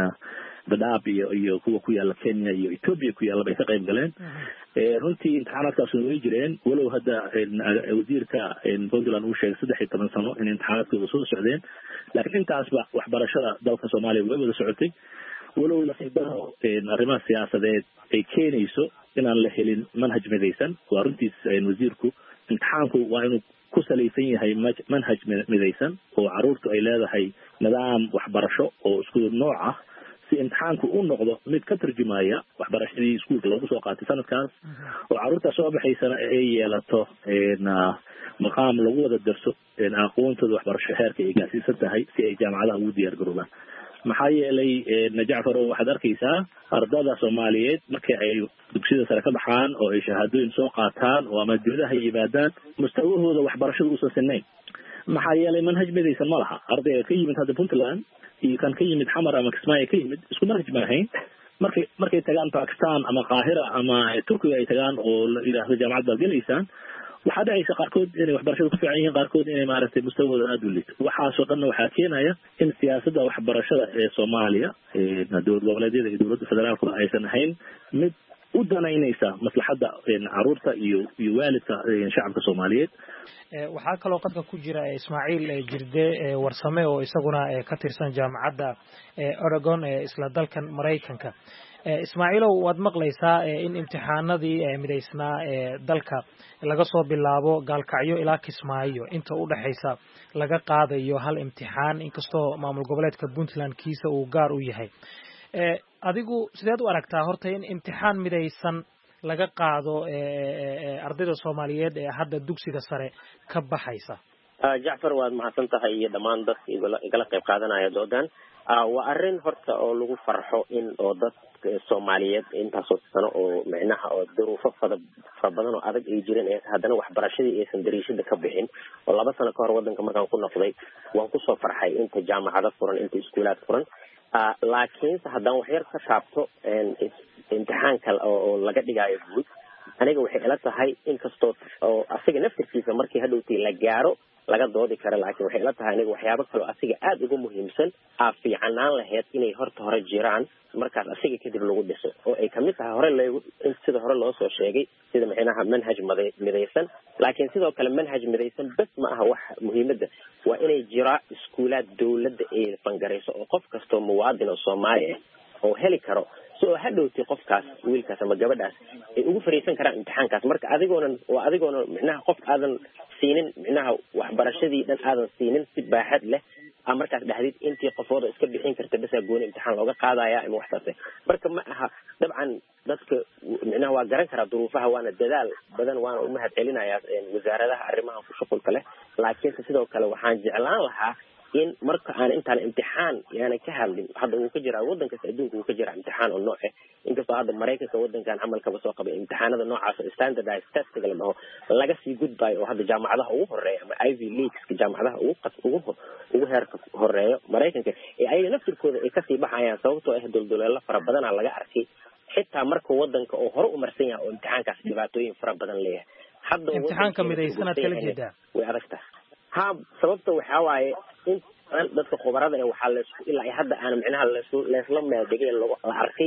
Dadaab iyo iyo kuwa ku yaala Kenya iyo Ethiopia ku yaala bay ka qayb galeen. runtii imtixaanaadkaas way jireen walow hadda wasiirka Puntland uu sheegay saddex iyo toban sano in imtixaanaadkooda soo socdeen laakiin intaasba waxbarashada dalka Soomaaliya way wada socotay walow la xibaaro arrimaha siyaasadeed ay keenayso inaan la helin manhaj midaysan. waa runtii wasiirku imtixaanku waa inuu ku salaysan yahay manhaj midaysan oo caruurtu ay leedahay nidaam waxbarasho oo isku nooc ah si imtixaanku uu noqdo mid ka tarjumaya waxbarashadii iskuulka lagu soo qaatay sanadkaas oo caruurta soo baxaysana ay yeelato maqaam lagu wada darso aqoontooda waxbarasho heerka ay gaarsiisan tahay si ay jaamacadaha ugu diyaar garoobaan. maxaa yeelay Jacfar waxaad arkaysaa ardada Soomaaliyeed markay ay dugsiyada sare ka baxaan oo ay shahaadooyin soo qaataan oo ama dibadaha yimaadaan mustawahooda waxbarashada u sasaneyn. maxaa yeelay manhaj midaysan ma laha. ardayga ka yimid hadda Puntland iyo kan ka yimid Xamar ama Kismaayo ka yimid isku manhaj ma ahayn. markay markay tagaan Pakistan ama Qaahira ama Turkiga ay tagaan oo la yiraahdo jaamacad baad gelaysaan waxaa dhacaysa qaarkood inay waxbarashada ku fiican yihiin qaarkood inay maaragtay mustawahooda aad u liito. waxaasoo dhan waxaa keenaya in siyaasadda waxbarashada ee Soomaaliya dowlad goboleedyada iyo dowladda federaalku aysan ahayn mid u danaynaysa maslaxadda caruurta iyo iyo waalidka shacabka Soomaaliyeed. waxaa kaloo qadka ku jira Ismaaciil Jirde Warsame oo isaguna ka tirsan jaamacadda Oregon ee isla dalkan Mareykanka. Ismaaciilow waad maqlaysaa in imtixaanadii midaysnaa ee dalka laga soo bilaabo Gaalkacyo ilaa Kismaayo inta u dhaxaysa laga qaadayo hal imtixaan inkastoo maamul goboleedka Puntland kiisa uu gaar u yahay. adigu sideed u aragtaa horta in imtixaan midaysan laga qaado ardayda Soomaaliyeed ee hadda dugsiga sare ka baxaysa? Jacfar waad mahadsan tahay iyo dhammaan dadka igala qayb qaadanaya doodan. waa arrin horta oo lagu farxo in oo dadka Soomaaliyeed intaasoo sano oo macnaha oo duruufo fara badan oo adag ay jireen ee haddana waxbarashadii aysan dariishada ka bixin oo laba sano ka hor wadanka markaan ku noqday waan ku soo farxay inta jaamacado furan inta iskuulaad furan. laakiin haddaan wax yar ka taabto imtixaanka oo laga dhigayo guud aniga waxay ila tahay inkastoo oo asiga naftirkiisa markii hadhowtii la gaaro laga doodi karo laakiin waxay ila tahay aniga waxyaabo kale oo asiga aad ugu muhiimsan aa fiicanaan lahayd inay horta hore jiraan markaas asiga kadib lagu dhiso oo ay kamid tahay hore loo sida hore loo soo sheegay sida macnaha manhaj midaysan laakiin sidoo kale manhaj midaysan bas ma aha wax muhiimada waa inay jiraa iskuulaad dawladda ay fangarayso oo qof kastoo muwaadin oo Soomaali ah oo heli karo soo hadhowtii qofkaas wiilkaas ama gabadhaas ay ugu fariisan karaan imtixaankaas marka adigoona waa adigoona macnaha qof aadan siinin macnaha waxbarashadii dhan aadan siinin si baaxad leh markaas dhahdid intii qofooda iska bixin karta bas gooni imtixaan looga qaadaya ama waxtaas marka ma aha dabcan dadka macnaha waa garan kara duruufaha waana dadaal badan waana u mahad celinayaa wasaaradaha arrimaha ku shaqulka leh laakiin sidoo kale waxaan jeclaan lahaa in marka aan intaan imtixaan yaana ka hadlin hadda uu ka jira wadanka adduunka uu ka jira imtixaan oo nooc ah inkastoo hadda Mareykanka wadankan camalkaba soo qabay imtixaanada noocaas oo standardized test la dhaho laga sii gudbaayo oo hadda jaamacadaha ugu horeeya ama Ivy Leagues jaamacadaha ugu qas ugu ugu heerka horeeyo Mareykanka ee ay naftirkooda ay ka sii baxayaan sababtoo ah dulduleelo fara badan laga arkay xitaa marka wadanka oo hore u marsan yahay oo imtixaankaas dhibaatooyin fara badan leeyahay hadda imtixaanka midaysan kala jeedaa way adagtaa ha sababta waxa waaye in dadka khubarada ee waxa la isku ilaa hadda aan macnaha la isla meeldegay la arkay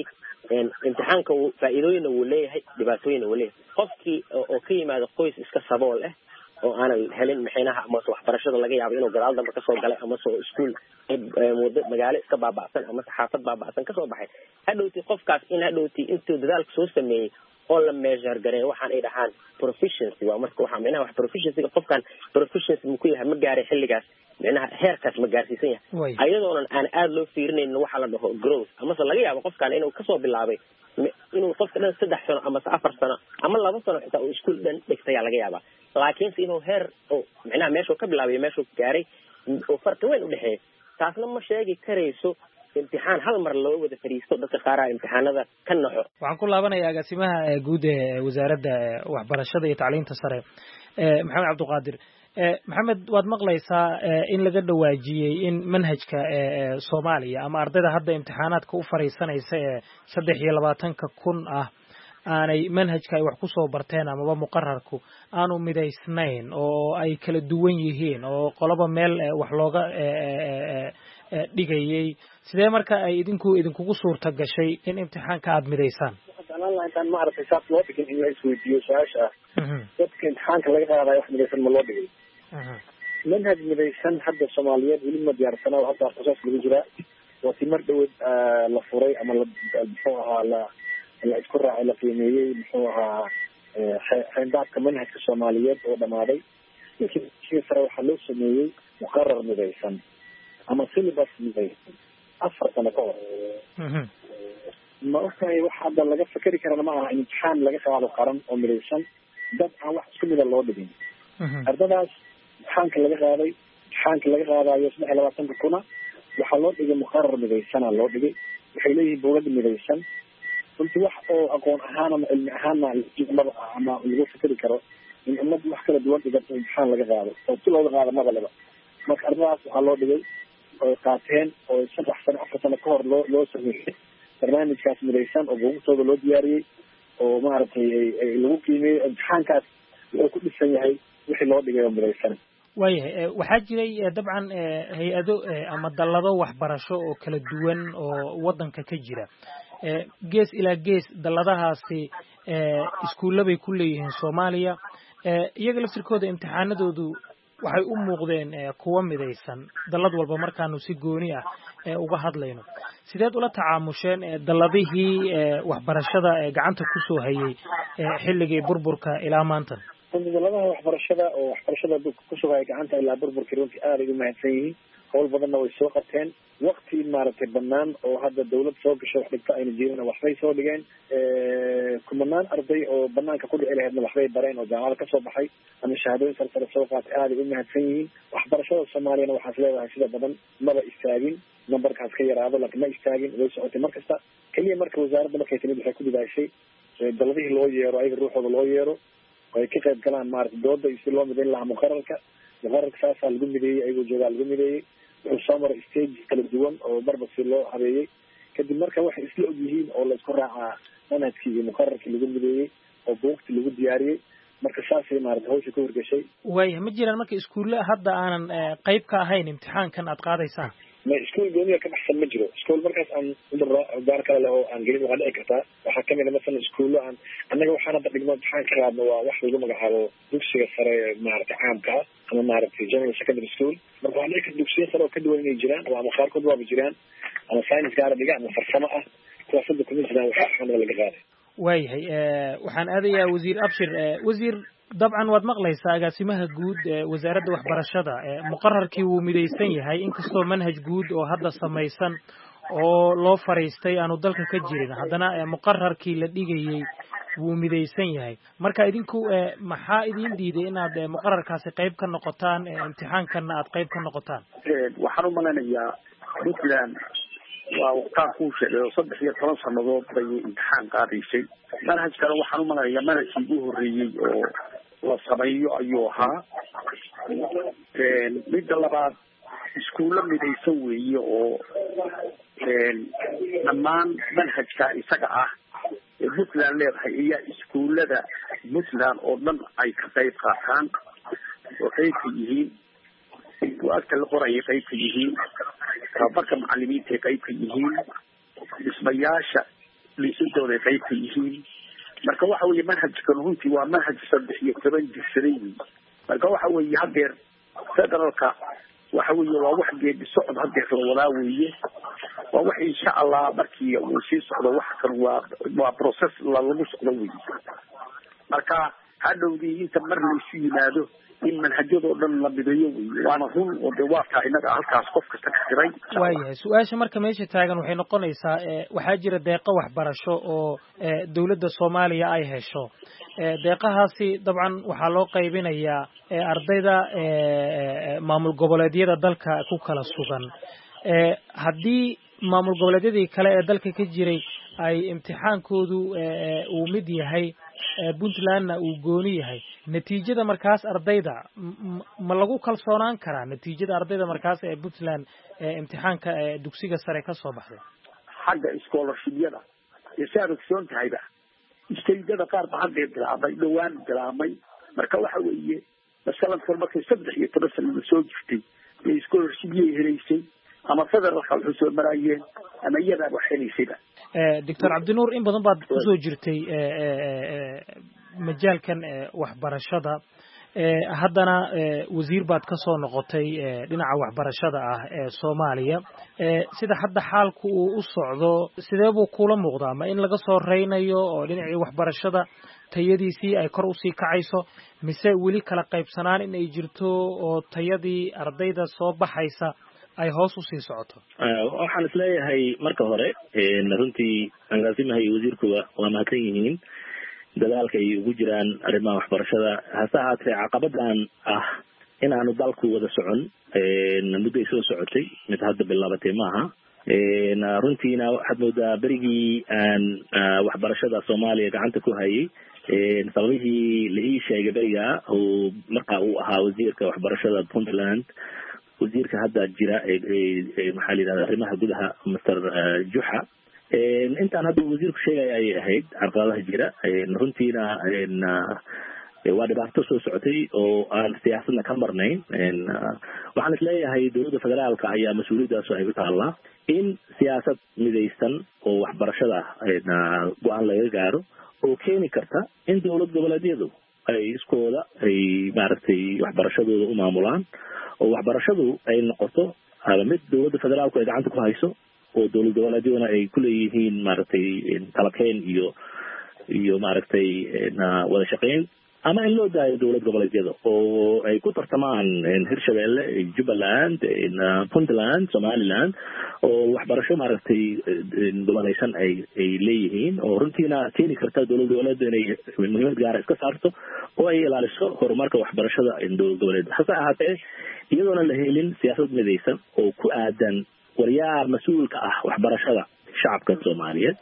imtixaanka faa'iidooyin uu leeyahay dhibaatooyin uu leeyahay qofkii oo ka yimaado qoys iska sabool ah oo aanan helin maxaynaha ama waxbarashada laga yaabo inuu gadaal dambe kasoo galay ama soo iskuul muddo magaalo iska baaba'san ama xaafad baaba'san kasoo baxay hadhowti qofkaas in hadhowti intuu dadaalka soo sameeyey oo la measure gareeyo waxaan ay dhahaan proficiency waa marka waxaa micnaha wax proficiency qofkan proficiency mu ku yahay ma gaaray xilligaas micnaha heerkaas ma gaarsiisan yahay ayadoonan aan aada loo fiirinayn waxa la dhaho growth amase laga yaabo qofkan inuu kasoo bilaabay inuu qofka dhan saddex sano ama afar sano ama laba sano xitaa uu iskuul dhan dhigtayaa laga yaabaa laakiinse inuu heer oo micnaha meeshuu ka bilaabay meeshuu gaaray oo farqi weyn udhexeeya taasna ma sheegi karayso imtixaan hal mar loo wada fadhiisto dadka qaaraha imtixaanada ka naxo waxaan ku laabanayaa agaasimaha guud ee wasaaradda waxbarashada iyo tacliinta sare maxamed cabdiqaadir maxamed waad maqlaysaa in laga dhawaajiyey in manhajka soomaaliya ama ardayda hadda imtixaanaadka u fariisanaysa ee saddex iyo labaatanka kun ah aanay manhajka ay wax ku soo barteen amaba muqararku aanu midaysnayn oo ay kala duwan yihiin oo qoloba meel wax looga dhigayay sidee marka ay idinku idinkugu suurta gashay in imtixaanka aada midaysaan intaan maaragtay saas loo dhigin in la isweydiiyo su-aasha ah dadka imtixaanka laga qaadayo wax midaysan ma loo dhigay manhaj midaysan hadda soomaaliyeed weli ma diyaarsana oo hadda qosaas lagu jiraa waa si mar dhawood la furay ama la muxuu ahaa la la isku raacay la qiimeeyey muxuu ahaa xeyndaadka manhajka soomaaliyeed oo dhamaaday wixii sare waxaa loo sameeyey muqarar midaysan ama syllabus midaysan afar sano ka hor ma ogtahay wax hadda laga fakeri karana ma aha imtixaan laga qaado qaran oo midaysan dad aan wax isku mida loo dhigin ardadaas imtixaanka laga qaaday imtixaanka laga qaadayo saddex iyo labaatanka kuna waxaa loo dhigay muqarar midaysana loo dhigay waxay leeyihiin dawlad midaysan runtii wax oo aqoon ahaan ama cilmi ahaanna maba ama lagu fikeri karo in ummad wax kala duwan dhigato imtixaan laga qaado oo si looga qaado maba leba marka ardadaas waxaa loo dhigay oy qaateen oo saddex sano afar sano ka hor loo loo sameeyey barnaamijkaas midaysan oo buugtooda loo diyaariyey oo maaragtay lagu qiimeeyey imtixaankaas wuxuu ku dhisan yahay wixii loo dhigay oo midaysan waayahay waxaa jiray dabcan hay-ado ama dallado waxbarasho oo kala duwan oo waddanka ka jira gees ilaa gees dalladahaasi iskuulla bay ku leeyihiin soomaaliya iyaga laftirkooda imtixaanadoodu waxay u muuqdeen kuwa midaysan dallad walba markaanu si gooni ah uga hadlayno sideed ula tacaamusheen dalladihii waxbarashada gacanta kusoo hayay xilligii burburka ilaa maanta dalladaha waxbarashada oo waxbarashada kusoo hayay gacanta ilaa burburka runtii aada ay u mahadsan yihiin howl badanna way soo qabteen wakti maaragtay banaan oo hadda dawlad soo gasho wax dhigta ayna jirin waxbay soo dhigeen kumanaan arday oo banaanka ku dhici lahaydna waxbay bareen oo jaamacada kasoo baxay ama shahaadooyin sare sare soo qaatay aaday u mahadsan yihiin waxbarashada soomaaliyana waxaas leedahay sida badan maba istaagin numberkaas ka yaraado laakiin ma istaagin way socotay mar kasta keliya marka wasaaradda markay timid waxay ku dadaashay daladihii loo yeero ayaga ruuxooda loo yeero oo ay ka qayb galaan maaragtay dooda iyo si loo midayn lahaa muqararka muqararka saasaa lagu mideeyey ayagoo joogaa lagu mideeyey wuxuu soo maray stage kala duwan oo marba si loo habeeyey kadib marka waxay isla og yihiin oo la isku raacaa manhajkii iyo muqararkii lagu mideeyey oo buugtii lagu diyaariyey marka saasay maaragtay hawsha ka horgeshay waaya ma jiraan marka iskuulle hadda aanan qayb ka ahayn imtixaankan aad qaadaysaan ma iskuol gooniya ka baxsan ma jiro iskuol markaas aan udaro gaar kale leh oo aan gelin waxaa dhici kartaa waxaa kamid a masalan iskuullo aan annaga waxaan hadda dhigno imtixaan ka qaadno waa wax lagu magacaabo dugsiga sare maaragtay caamka ah ama maaragtay general secondary school marka waxaa dhici karta dugsiya sare oo ka duwan inay jiraan oo ama qaarkood waaba jiraan ama science gaara dhiga ama farsamo ah kuwaas hadda kuma jiraan waxa xamada laga qaaday waayahay waxaan aadayaa wasiir abshir wasiir dabcan waad maqlaysaa agaasimaha guud wasaaradda waxbarashada muqararkii wuu midaysan yahay inkastoo manhaj guud oo hadda samaysan oo loo fariistay aanu dalka ka jirin haddana muqararkii la dhigayey wuu midaysan yahay marka idinku maxaa idin diiday inaad muqararkaasi qayb ka noqotaan imtixaankana aad qayb ka noqotaan waxaan u maleynayaa puntland waa waqtaan kuu sheegay oo saddex iyo toban sanadood bay imtixaan qaadaysay manhajkana waxaan u maleynayaa manhajkii ugu horreeyey oo la sameeyo ayuu ahaa midda labaad iskuulla midaysan weeye oo dhammaan manhajka isaga ah ee puntland leedahay ayaa iskuullada puntland oo dhan ay ka qayb qaataan oo qayb ka yihiin bu-aagta la qorayay qayb ka yihiin tababarka macalimiinta ay qayb ka yihiin dhismayaasha liisintooda ay qayb ka yihiin marka waxa weeye manhajkan runtii waa manhaj saddex iyo toban jirsaday wey marka waxa weeye hadeer federaalka waxa weeye waa wax geedi socod hadeer la wadaa weeye waa wax insha allah markii uu sii socdo wax kan waa waa process lagu socdo weeye marka hadhowdii inta mar la isu yimaado in manhajyadoo dhan la mideeyo wey waana run oo de waa taa inaga halkaas qof kasta ka jiray waayahay su-aasha marka meesha taagan waxay noqonaysaa waxaa jira deeqo waxbarasho oo dowladda soomaaliya ay hesho deeqahaasi dabcan waxaa loo qaybinayaa ardayda maamul goboleedyada dalka ku kala sugan haddii maamul goboleedyadii kale ee dalka ka jiray ay imtixaankoodu uu mid yahay puntlandna uu gooni yahay natiijada markaas ardayda ma lagu kalsoonaan karaa natiijada ardayda markaas ee puntland imtixaanka dugsiga sare ka soo baxday xagga scholarship-yada ee saad ogsoon tahayba istaydada qaar ba haddee bilaabay dhowaan bilaabmay marka waxa weeye masalan kor markay saddex iyo toban sanada soo jirtay ee scholarship-yay helaysay ama federaalka wuxuu soo maraayeen ama iyadaa wax helaysayba doctor cabdinuur in badan baad kusoo jirtay majaalkan waxbarashada haddana wasiir baad ka soo noqotay dhinaca waxbarashada ah ee Soomaaliya sida hadda xaalku uu u socdo sidee buu kula muuqdaa ma in laga soo reynayo oo dhinacii waxbarashada tayadiisii ay kor u sii kacayso mise weli kala qaybsanaan in ay jirto oo tayadii ardayda soo baxaysa ay hoos u sii socoto waxaan isleeyahay marka hore runtii agaasimaha iyo wasiirkuba waa mahadsan yihiin dadaalka ay ugu jiraan arrimaha waxbarashada hase ahaatee caqabadan ah in aanu dalku wada socon mudday soo socotay mid hadda bilaabatay maaha runtiina waxaad moodaa berigii aan waxbarashada soomaaliya gacanta ku hayay sababihii la ii sheegay beriga oo markaa uu ahaa wasiirka waxbarashada puntland wasiirka hadda jira maxaa la yidhahda arrimaha gudaha master juxa intaan hadda wasiirku sheegaya ayay ahayd carqaladaha jira runtiina waa dhibaato soo socotay oo aan siyaasadna ka marnayn waxaan isleeyahay dowladda federaalka ayaa mas-uuliyaddaas ay u taallaa in siyaasad midaysan oo waxbarashada go-aan laga gaaro oo keeni karta in dowlad goboleedyadu ay iskooda ay maaragtay waxbarashadooda u maamulaan oo waxbarashadu ay noqoto mid dowladda federaalku ay gacanta ku hayso oo dowlad goboleedyaduna ay ku leeyihiin maaragtay talakeen iyo iyo maaragtay wada shaqeyn ama in loo daayo dowlad goboleedyada oo ay ku tartamaan hirshabeelle jubbaland puntland somaliland oo waxbarasho maaragtay gobolaysan ay ay leeyihiin oo runtiina keeni karta dowlad goboleedda inay muhiimad gaara iska saarto oo ay ilaaliso horumarka waxbarashada dowlad goboleedda hase ahaatee iyadoona la helin siyaasad midaysan oo ku aadan waryaar mas-uulka ah waxbarashada shacabka soomaaliyeed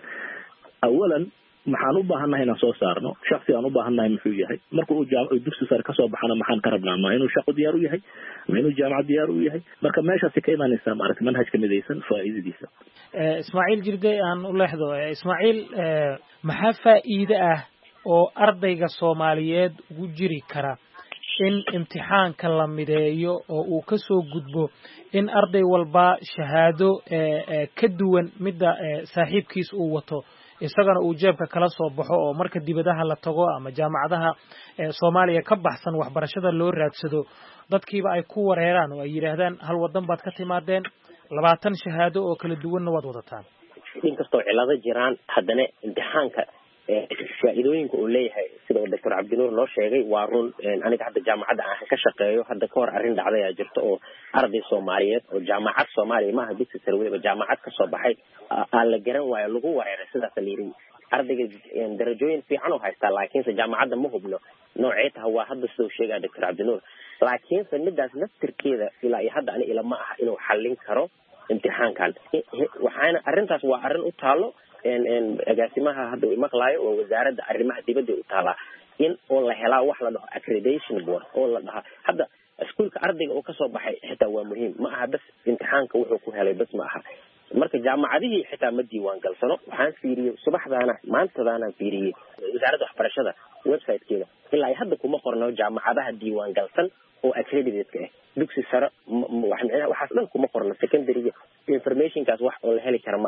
awalan maxaan u baahannahay inaan soo saarno shaksi aan u baahannahay muxuu yahay marka uu dugsi sare kasoo baxana maxaan ka rabnaa ma inuu shaqo diyaar u yahay ma inuu jaamacad diyaar u yahay marka meeshaasi ka imaanaysaa maaragtay manhajka midaysan faa'iidadiisa ismaaciil jirde aan u leexdo ismaaciil maxaa faa'iide ah oo ardayga soomaaliyeed ugu jiri kara in imtixaanka la mideeyo oo uu ka soo gudbo in arday walba shahaado ka duwan midda saaxiibkiis uu wato isagana uu jeebka kala soo baxo oo marka dibadaha la tago ama jaamacadaha Soomaaliya ka baxsan waxbarashada loo raadsado dadkiiba ay ku wareeraan oo ay yiraahdaan hal wadan baad ka timaadeen labaatan shahaado oo kala duwanna waad wadataan inkastoo cilado jiraan haddana imtixaanka faa'iidooyinka uu leeyahay sida doctor Cabdinuur noo sheegay waa run aniga hadda jaamacadda aan ka shaqeeyo hadda ka hor arrin dhacday ayaa jirta oo arday Soomaaliyeed oo jaamacad Soomaaliya maaha dugsi sare waliba jaamacad ka soo baxay aan la garan waayo lagu wareeray sidaas la yiri ardayga darajooyin fiican oo haysta laakiinse jaamacadda ma hubno noocee tahay waa hadda sida uu sheegay doctor Cabdinuur laakiinse midaas naftirkeeda ilaa iyo hadda ani ila ma aha inuu xallin karo imtixaankan waxaana arrintaas waa arrin u taalo agaasimaha hadda uu maqlaayo oo wasaaradda arrimaha dibadda u taala in oo la helaa wax la dhaho accreditation board oo la dhaha hadda iskuulka ardayga oo ka soo baxay xitaa waa muhiim ma aha bas imtixaanka wuxuu ku helay bas ma aha marka jaamacadihii xitaa ma diiwaan galsano waxaan fiiriyey subaxdaana maantadaana fiiriyey wasaaradda waxbarashada website-keeda ilaa hadda kuma qorno jaamacadaha diiwaan galsan oo accredited-ka ah dugsi sare waxaas dhan kuma qorno secondary informationkaas wax oo la heli kara ma aha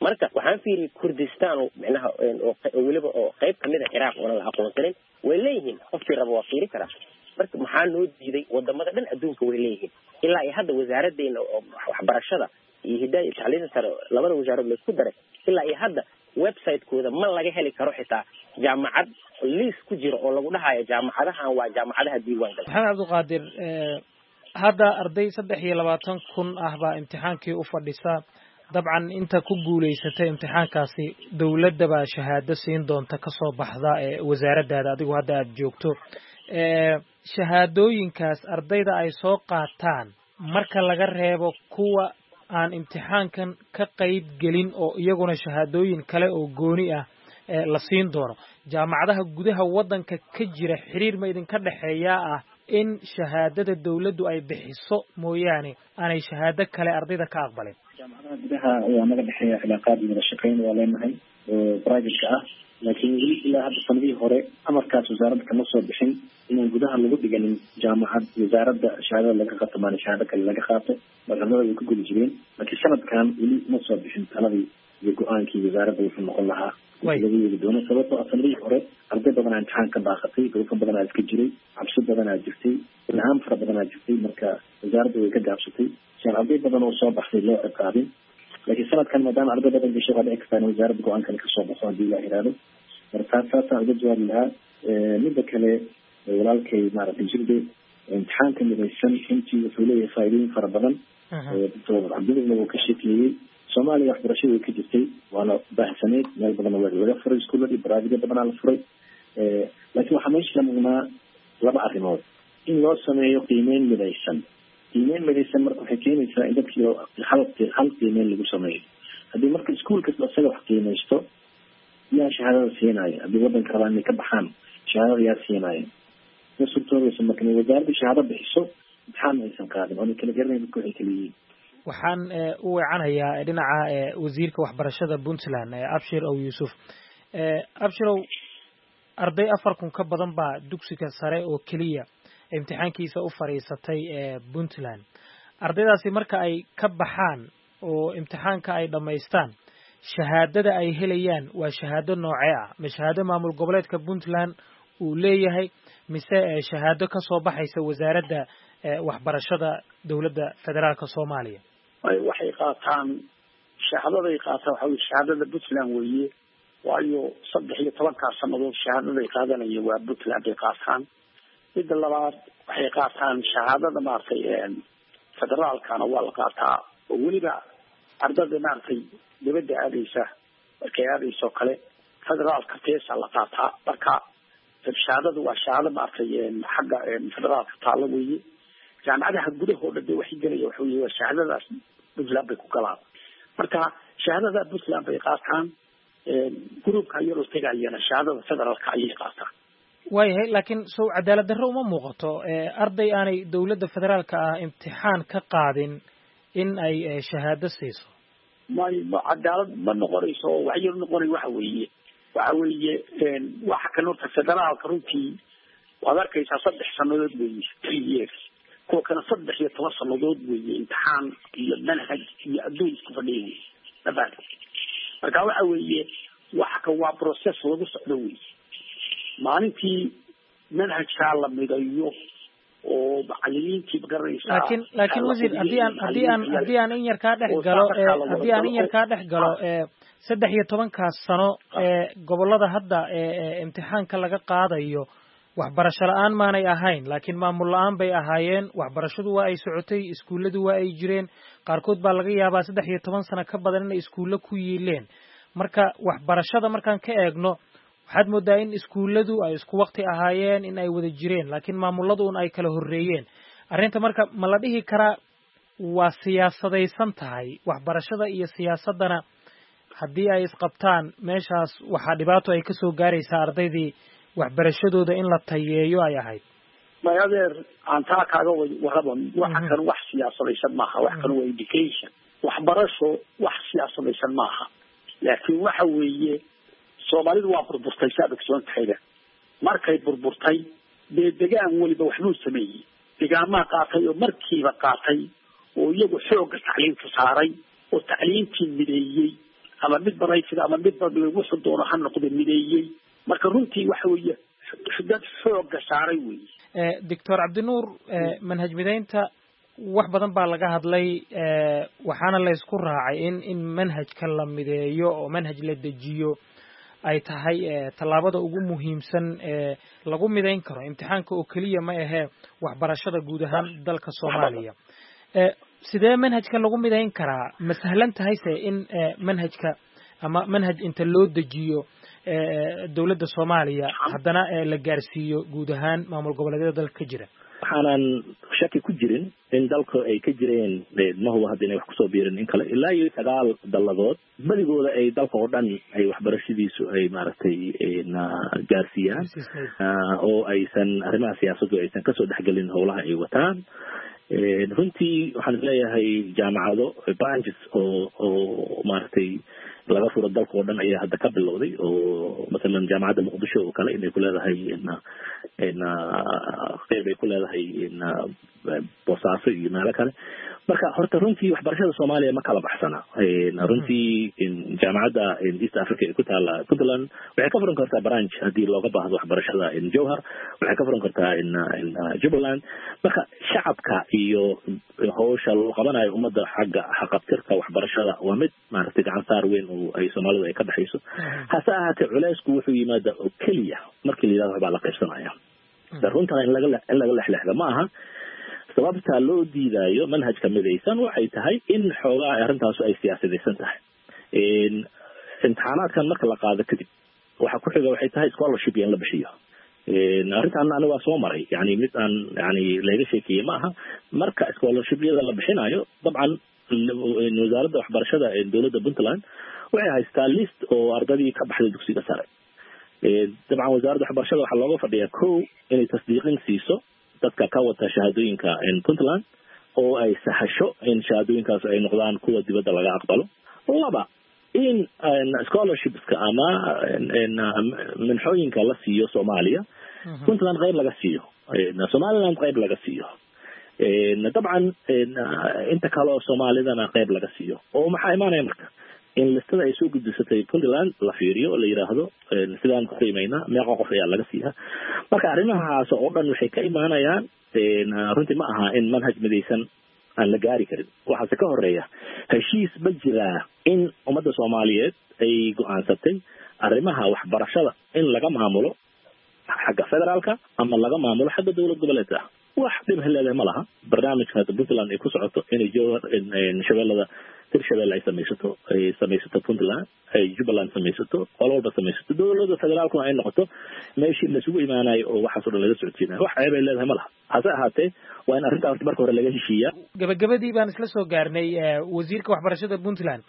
marka waxaan fiiriyay Kurdistan oo macnaha oo waliba oo qayb kamid ah Iraq oo la aqoonsanin way leeyihiin qofkii rabo waa fiiri karaa marka maxaa noo diiday wadamada dhan adduunka way leeyihiin ilaa ay hadda wasaaraddeena oo waxbarashada iyo hidaaya iyo tacliinta sare labada wasaarad la isku daray ilaa ay hadda website-kooda ma laga heli karo xitaa jaamacad liis ku jiro oo lagu dhahayo jaamacadahan waa jaamacadaha diiwaan galay. Maxamed Cabdiqaadir hadda arday saddex iyo labaatan kun ah baa imtixaankii u fadhisa dabcan inta ku guuleysatay imtixaankaasi dawladda baa shahaado siin doonta ka soo baxda ee wasaaraddaada adigu hadda aad joogto ee shahaadooyinkaas ardayda ay soo qaataan marka laga reebo kuwa aan imtixaankan ka qayb gelin oo iyaguna shahaadooyin kale oo gooni ah la siin doono jaamacadaha gudaha waddanka ka jira xiriir ma idinka dhaxeeyaa ah in shahaadada dawladdu ay bixiso mooyaane aanay shahaado kale ardayda ka aqbalin jaamacadaha gudaha ayaa naga dhexeeya cilaaqaad wada shaqayn waa leenahay oo private ah laakiin weli ilaa hadda sanadihii hore amarkaas wasaaradda kama soo bixin inaan gudaha lagu dhiganin jaamacad wasaaradda shahaadada laga qaato maana shahaado kale laga qaato marxaladooda way ku guli jireen laakiin sanadkan weli ma soo bixin taladii iyo go-aankii wasaaradda wuxuu noqon lahaa laga yeegi doono sababtoo ah sanadihii hore arday badanaa imtixaan ka baaqatay duruufo badanaa iska jiray cabsi badanaa jirtay ilhaan fara badanaa jirtay marka wasaaradda way ka gaabsatay siaan arday badan oo soo baxday loo ciqaabin laakiin sanadkan maadaama arday badan gashay waa dhici kartaa in wasaaradda go-aankani kasoo baxo haddii la yiraahdo marka taas saasaan uga jawaabi lahaa midda kale walaalkay maaragtay jirde imtixaanka midaysan intii wuxuu leeyahay faa'iidooyin fara badan doctor cabdillah wuu ka sheekeeyey soomaaliya waxbarashada way ka jirtay waana baahsaneyd meel badanna waa laga furay iskuuladii baraadiga badanaa la furay laakiin waxaa meesha ka muuqnaa laba arrimood in loo sameeyo qiimeyn midaysan qiimeyn midaysan marka waxay keenaysaa in dadkii hal hal qiimeyn lagu sameeyo haddii marka iskuul kasta isaga wax qiimeysto yaa shahaadada siinaya haddii waddanka rabaa inay ka baxaan shahaadada yaa siinaya ma suurtoobaysa marka inay wasaaradda shahaado bixiso imtixaan aysan qaadin oona kala garanayn dadka waxay kala yihiin waxaan u weecanayaa dhinaca wasiirka waxbarashada Puntland Abshir Aw Yusuf Abshir arday afar kun ka badan baa dugsiga sare oo kaliya imtixaankiisa u fariisatay ee Puntland ardaydaasi marka ay ka baxaan oo imtixaanka ay dhameystaan shahaadada ay helayaan waa shahaado noocee ah ma shahaado maamul goboleedka Puntland uu leeyahay mise shahaado ka soo baxaysa wasaaradda waxbarashada dawladda federaalka Soomaaliya ay waxay qaataan shahaadada ay qaataan waxa weeye shahaadada Puntland weeye waayo saddex iyo toban ka sanadood shahaadada ay qaadanayeen waa Puntland ay qaataan midda labaad waxay qaataan shahaadada maartay federaalkana waa la qaataa oo weliba ardayda maartay dibadda aadaysa markay aadayso kale federaalka teesa la qaataa marka shahaadadu waa shahaado maartay xagga federaalka taalo weeye jaamacadaha gudahooda dee waxay gelaya waxa weeye waa shahaadadaas Puntland bay ku galaan marka shahaadada Puntland bay qaataan gruubka iyadoo tegayana shahaadada federaalka ayay qaataan waayahay laakiin soo cadaalad darro uma muuqato arday aanay dawladda federaalka ah imtixaan ka qaadin in ay shahaado siiso ma cadaalad ma noqonayso waxay noqonay waxa weeye waxa weeye waxa kan horta federaalka runtii waad arkaysaa saddex sanadood weeye three years kuwa kana saddex iyo toban sanadood weeye imtixaan iyo manhaj iyo adduun isku fadhiyay dabad marka waxa weeye waxa ka waa process lagu socdo weeye maalintii manhajka la midayo oo macallimiintii garanaysa laakiin laakiin wasiir haddii aan haddii aan haddii aan in yar ka dhex galo haddii aan in yar ka dhex galo saddex iyo tobankaas sano ee gobolada hadda ee imtixaanka laga qaadayo waxbarasho la'aan maanay ahayn laakiin maamul la'aan bay ahaayeen waxbarashadu waa ay socotay iskuulladu waa ay jireen qaarkood baa laga yaabaa saddex iyo toban sano ka badan inay iskuulla ku yiileen marka waxbarashada markaan ka eegno waxaad moodaa in iskuulladu ay isku waqti ahaayeen in ay wada jireen laakiin maamuladu un ay kala horreeyeen arrinta marka ma la dhihi karaa waa siyaasadaysan tahay waxbarashada iyo siyaasaddana haddii ay isqabtaan meeshaas waxaa dhibaato ay ka soo gaaraysaa ardaydii waxbarashadooda in la tayeeyo ay ahayd may adeer aan taa kaaga warraba waxa kan wax siyaasadaysan maaha wax kan waa education waxbarasho wax siyaasadaysan maaha laakiin waxa weeye Soomaalidu waa burburtay saabigsoon tahayda markay burburtay dee degaan waliba waxbuu sameeyey deegaamaha qaatay oo markiiba qaatay oo iyagu xoogga tacliinta saaray oo tacliintii mideeyey ama mid baraysiga ama mid bad wuxuu doono ha noqdo mideeyey marka runtii waxa weeye dad xoogga saaray weeye doctor cabdinuur manhaj mideynta wax badan baa laga hadlay waxaana la isku raacay in in manhajka la mideeyo oo manhaj la dejiyo ay tahay tallaabada ugu muhiimsan ee lagu mideyn karo imtixaanka oo keliya ma ahee waxbarashada guud ahaan dalka Soomaaliya sidee manhajka lagu mideyn karaa ma sahlan tahay se in manhajka ama manhaj inta loo dejiyo dawladda Soomaaliya haddana la gaarsiiyo guud ahaan maamul goboleedyada dalka ka jira waxaanan shaki ku jirin in dalka ay ka jireen ma huwa hadda inay wax kusoo biirin in kale ilaa iyo sagaal dalladood badigooda ay dalka oo dhan ay waxbarashadiisu ay maaragtay gaarsiiyaan oo aysan arrimaha siyaasaddu aysan kasoo dhexgelin howlaha ay wataan runtii waxaan leeyahay jaamacado branches oo oo maaragtay laga furo dalka oo dhan ayaa hadda ka bilowday oo masalan jaamacadda muqdisho oo kale inay ku leedahay qeyb ay ku leedahay boosaaso iyo meelo kale marka horta runtii waxbarashada Soomaaliya ma kala baxsana runtii jaamacadda East Africa ee ku taala Puntland waxay ka furan kartaa branch haddii looga baahdo waxbarashada in Jowhar waxay ka furan kartaa in Jubaland marka shacabka iyo hawsha loo qabanayo ummadda xagga xaqabtirka waxbarashada waa mid maaragtay gacan saar weyn oo ay Soomaalidu ay ka dhaxayso hase ahaatee culeysku wuxuu yimaada oo keliya markii la yiraahdo baa la qaybsanaya runtii in laga in laga lexleexdo ma aha sababta loo diidayo manhajka midaysan waxay tahay in xoogaa arrintaas ay siyaasadaysan tahay in imtixaanaadkan marka la qaado kadib waxa ku xiga waxay tahay scholarship in la bixiyo in arrintan aniga waa soo maray yani mid aan yani laga sheekiyay ma aha marka scholarship-yada la bixinayo dabcan wasaaradda waxbarashada ee dowladda Puntland waxay haystaa list oo ardadii ka baxday dugsiga sare dabcan wasaaradda waxbarashada waxaa looga fadhiyaa kow inay tasdiiqin siiso dadka ka wata shahaadooyinka in Puntland oo ay sahasho in shahaadooyinkaas ay noqdaan kuwa dibadda laga aqbalo laba in scholarshipska ama minxooyinka la siiyo Soomaaliya Puntland qayb laga siiyo Somaliland qayb laga siiyo dabcan inta kale oo Soomaalidana qayb laga siiyo oo maxaa imaanaya marka in listada ay soo gudbisatay Puntland la fiiriyo la yiraahdo sidaan ku qiimeynaa meeqa qof ayaa laga siiyaa marka arrimahaas oo dhan waxay ka imaanayaan runtii ma aha in manhaj midaysan aan la gaari karin waxaase ka horeeya heshiis ma jiraa in ummadda Soomaaliyeed ay go'aansatay arrimaha waxbarashada in laga maamulo xagga federaalka ama laga maamulo xagga dowlad goboleedka wax dhib heleelay ma laha barnaamijka Puntland ay ku socoto inay Jowhar shabeellada Hirshabelle ay samaysato ay samaysato Puntland ay Jubaland samaysato qololba samaysato dowladda federaalku ay noqoto meeshii la isugu imaanayo oo waxaas oo laga socodsiinayo wax ay leedahay ma laha hase ahaatee waa in arrinta horta marka hore laga heshiiyaa gabagabadii baan isla soo gaarnay wasiirka waxbarashada Puntland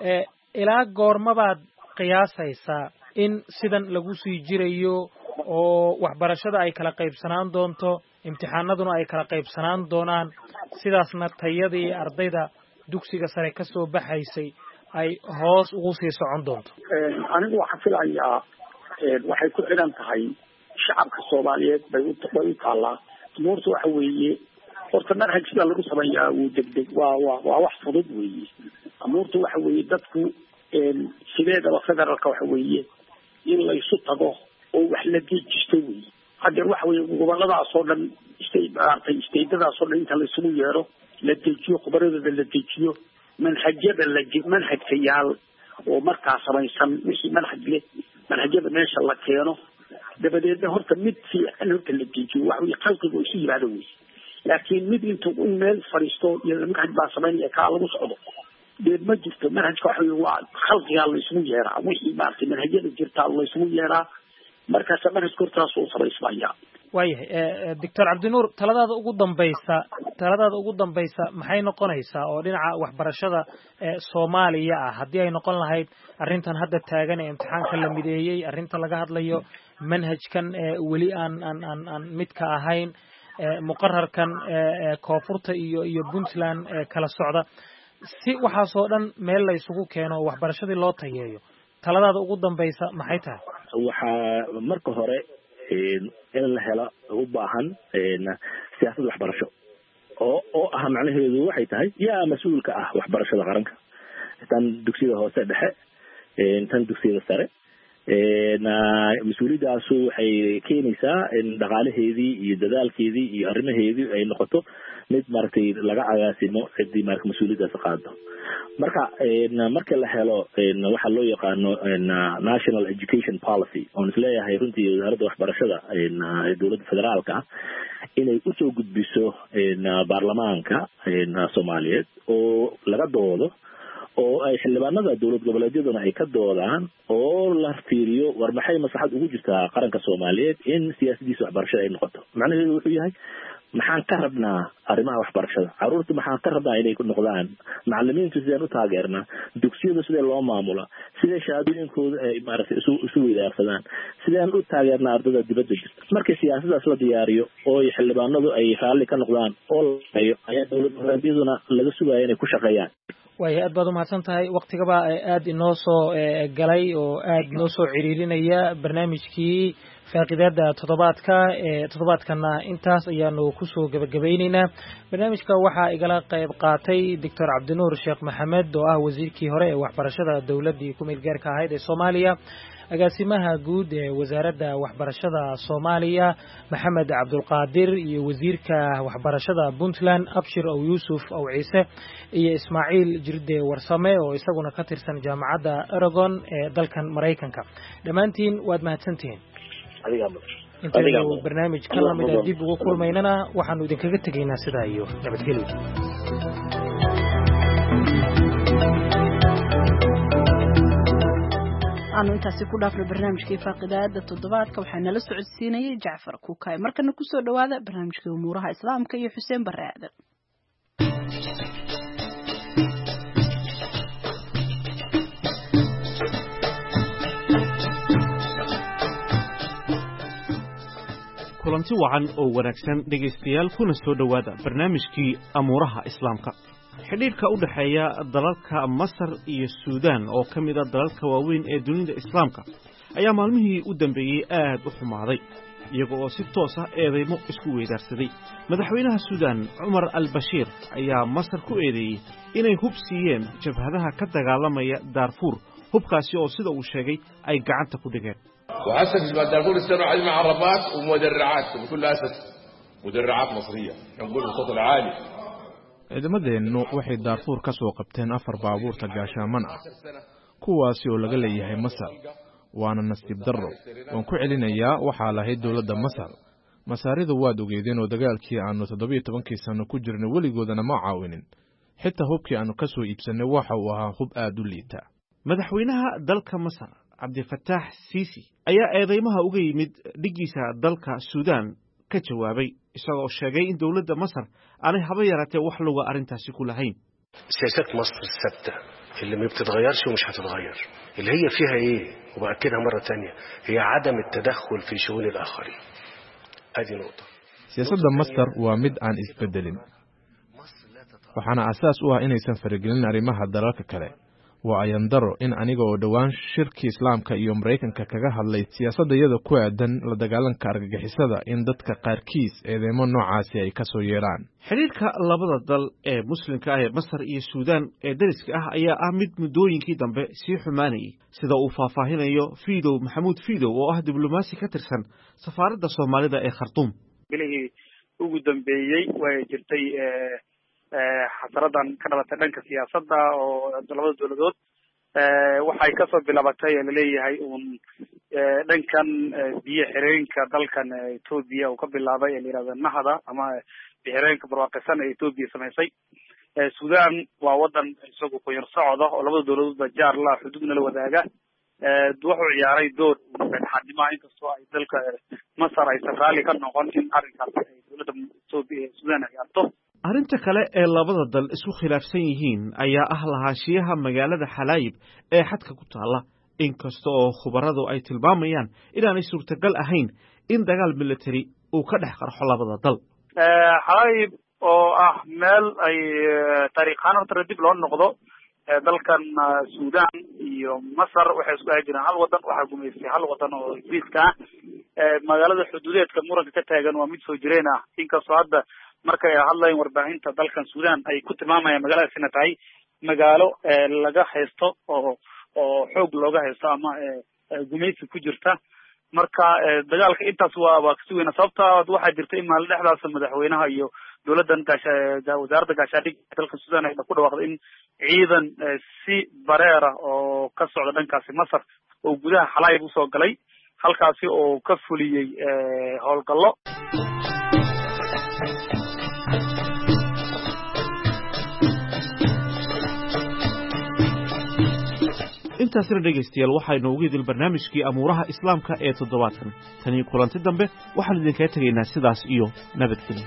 ilaa goormabaad qiyaasaysaa in sidan lagu sii jirayo oo waxbarashada ay kala qaybsanaan doonto imtixaanaduna ay kala qaybsanaan doonaan sidaasna tayadii ardayda dugsiga sare ka soo baxaysay ay hoos ugu sii socon doonto anigu waxaan filayaa waxay ku xiran tahay shacabka Soomaaliyeed bay u bay u taalaa umuurtu waxa weeye horta manhaj sida lagu sameeyaa uu degdeg waa waa wax fudud weeye umuurtu waxa weeye dadku sideedaba federaalka waxa weeye in la isu tago oo wax la dejisto weeye hadda waxa weeye goboladaas oo dhan istay istaydadaas oo dhan inta la isugu yeero la dejiyo khubaradooda la dejiyo manhajyada la manhajkayaal oo markaa samaysan wixii manhaj leh manhajyada meesha la keeno dabadeedna horta mid fiican horta la dejiyo wax wixii qalqigu isu yimaado wey laakiin mid intuu in meel fadhiisto iyo manhaj baa samaynaya kaa lagu socdo deed ma jirto manhajka waxa weye waa khalqigaa la isugu yeeraa wixii maaragtay manhajyada jirtaa la isugu yeeraa markaas manhajka hortaas uu samaysmaya waayahay doctor cabdinuur taladaada ugu dambaysa taladaada ugu dambaysa maxay noqonaysaa oo dhinaca waxbarashada Soomaaliya ah haddii ay noqon lahayd arrintan hadda taagan ee imtixaanka la mideeyay arrinta laga hadlayo manhajkan weli aan aan aan aan midka ahayn muqarrarkan koonfurta iyo iyo Puntland kala socda si waxaasoo dhan meel la isugu keeno waxbarashadii loo tayeeyo taladaada ugu dambaysa maxay tahay waxaa marka hore in la helo u baahan siyaasad waxbarasho oo oo ah macnaheedu waxay tahay yaa mas'uulka ah waxbarashada qaranka tan dugsiga hoose dhexe tan dugsiyada sare mas-uuliyadaasu waxay keenaysaa in dhaqaalaheedii iyo dadaalkeedii iyo arrimaheedii ay noqoto mid maaragtay laga agaasimo ciddii marka mas-uuliyaddaas qaado marka marka la helo waxa loo yaqaano national education policy oon isleeyahay runtii wasaaradda waxbarashada ee dowladda federaalka ah inay usoo gudbiso baarlamaanka soomaaliyeed oo laga doodo oo ay xildhibaanada dowlad goboleedyaduna ay ka doodaan oo la fiiriyo war maxay maslaxad ugu jirtaa qaranka soomaaliyeed in siyaasadiisa waxbarashada ay noqoto macnaheedu wuxuu yahay maxaan ka rabnaa arrimaha waxbarashada caruurta maxaan ka rabnaa inay ku noqdaan macalimiintu sideen u taageernaa dugsiyada sidee loo maamula sidee shahaadooyinkooda ay maaragtay isu isu weydaarsadaan sideen u taageernaa ardada dibadda jirta markii siyaasadaas la diyaariyo oo xildhibaanadu ay raalli ka noqdaan oo layo ayaa dowlad goboleedyaduna laga sugaya inay ku shaqeeyaan way aad baad u mahadsan tahay waqtigaba aad inoo soo galay oo aad inoo soo ciriirinaya barnaamijkii faaqidaada toddobaadka ee toddobaadkana intaas ayaanu kusoo gabagabaynaynaa barnaamijka waxaa igala qayb qaatay doctor cabdinuur sheekh maxamed oo ah wasiirkii hore ee waxbarashada dowladdii ku meel gaarka ahayd ee soomaaliya agaasimaha guud ee wasaaradda waxbarashada soomaaliya maxamed cabdulqaadir iyo wasiirka waxbarashada puntland abshir ow yuusuf ow ciise iyo ismaaciil jirde warsame oo isaguna ka tirsan jaamacadda Oregon ee dalkan Mareykanka dhammaantiin waad mahadsantihiin intaynu barnaamij ka lamid ah dib ugu kulmaynana waxaanu idinkaga tegaynaa sidaa iyo nabadgelyo aanu intaasi ku dhaafno barnaamijkii faaqidaada toddobaadka waxaa nala socodsiinayay Jacfar Kuukay markana ku soo dhawaada barnaamijkii umuuraha islaamka iyo Xuseen Barre Aadan kulanti wacan oo wanaagsan dhegaystayaal kuna soo dhawaada barnaamijkii amuuraha islaamka xidhiidhka u dhaxeeya dalalka Masar iyo Suudaan oo ka mid ah dalalka waaweyn ee dunida islaamka ayaa maalmihii u dambeeyay aad u xumaaday iyaga oo si toos ah eedeymo isku weydaarsaday madaxweynaha Suudaan Umar al-Bashir ayaa Masar ku eedeeyay inay hub siiyeen jabhadaha ka dagaalamaya Darfur hubkaasi oo sida uu sheegay ay gacanta ku dhigeen وأسس جبال دارفور استنوا على معربات ومدرعات وبكل أسف مدرعات مصرية نقول بالصوت العالي ciidamadeennu waxay Darfur ka soo qabteen afar baabuurta gaashaaman ah kuwaasi oo laga leeyahay Masar waana nasiib darro waan ku celinayaa waxa lahayd dawladda Masar Masaaridu waad ogeedeen oo dagaalkii aanu toddoba iyo toban sano ku jirnay weligoodana ma caawinin xitaa hubkii aanu ka soo iibsanay waxa uu ahaa hub aad u liita madaxweynaha dalka Masar Cabdifataax Siisi ayaa eedeymaha uga yimid dhigiisa dalka Suudaan ka jawaabay isagoo sheegay in dawladda Masar aanay haba yaraatee wax luga arintaasi ku lahayn سياسات مصر الثابتة اللي ما بتتغيرش ومش هتتغير اللي هي فيها ايه وبأكدها مرة تانية هي عدم التدخل في شؤون الآخرين هذه نقطة siyaasadda Masar waa mid aan isbedelin waxaana asaas u ah inaysan faragelin arrimaha dalalka kale waa ayan daro in aniga oo dhawaan shirki islaamka iyo Mareykanka kaga hadlay siyaasadayada ku aadan la dagaalanka argagixisada in dadka qaarkiis eedeymo noocaasi ay ka soo yeelaan xiriirka labada dal ee muslimka ah ee Masar iyo Suudaan ee dariska ah ayaa ah mid muddooyinkii dambe sii xumaanayay sida uu faahfaahinayo Fiidow Maxamuud Fiidow oo ah diblomaasi ka tirsan safaaradda Soomaalida ee Khartoum bilihii ugu dambeeyay way jirtay xasaradan ka dhalatay dhanka siyaasadda oo labada dawladood waxay kasoo bilaabatay la leeyahay uun dhankan biyo xireenka dalkan Ethiopia oo ka bilaabay ee yiraahdo nahada ama biyo xireenka barwaaqaysan ee Ethiopia samaysay Suudaan waa wadan isagu ku yar socda oo labada dawladood jaar la xuduudna la wadaaga wuxuu ciyaaray door xaddimaa inkastoo ay dalka Masar ay saqaali ka noqon in arrinkaas ay dawladda Ethiopia Suudaan ay arto arrinta kale ee labada dal isku khilaafsan yihiin ayaa ah lahaanshiyaha magaalada Xalaayib ee xadka ku taala inkasta oo khubaradu ay tilmaamayaan inaanay suurtagal ahayn in dagaal military uu ka dhex qarxo labada dal Xalaayib oo ah meel ay taariikhan horta dib loo noqdo dalkan Suudaan iyo Masar waxay isku jiraan hal wadan waxa gumeystay hal wadan oo Ingiriiska ah magaalada xuduudeedka muranka ka taagan waa mid soo jireen ah inkastoo hadda marka ay hadlayeen warbaahinta dalkan Suudaan ay ku tilmaamayaan magaalada sina tahay magaalo laga haysto oo oo xoog looga haysto ama gumaysi ku jirta marka dagaalka intaas waa waa kasi weyna sababta waxaa jirta in maalin dhexdaas madaxweynaha iyo dowladdan gaasha wasaaradda gaashaandhigga dalka Suudaan ay ku dhawaaqday in ciidan si bareera oo ka socda dhankaasi Masar oo gudaha Xalaayb u soo galay halkaasi oo ka fuliyay howlgallo intaasina dhegaystayaal waxaynu ugu idil barnaamijkii amuuraha islaamka ee toddobaadkan tani kulanti dambe waxaan idinkaga tegaynaa sidaas iyo nabadgelyo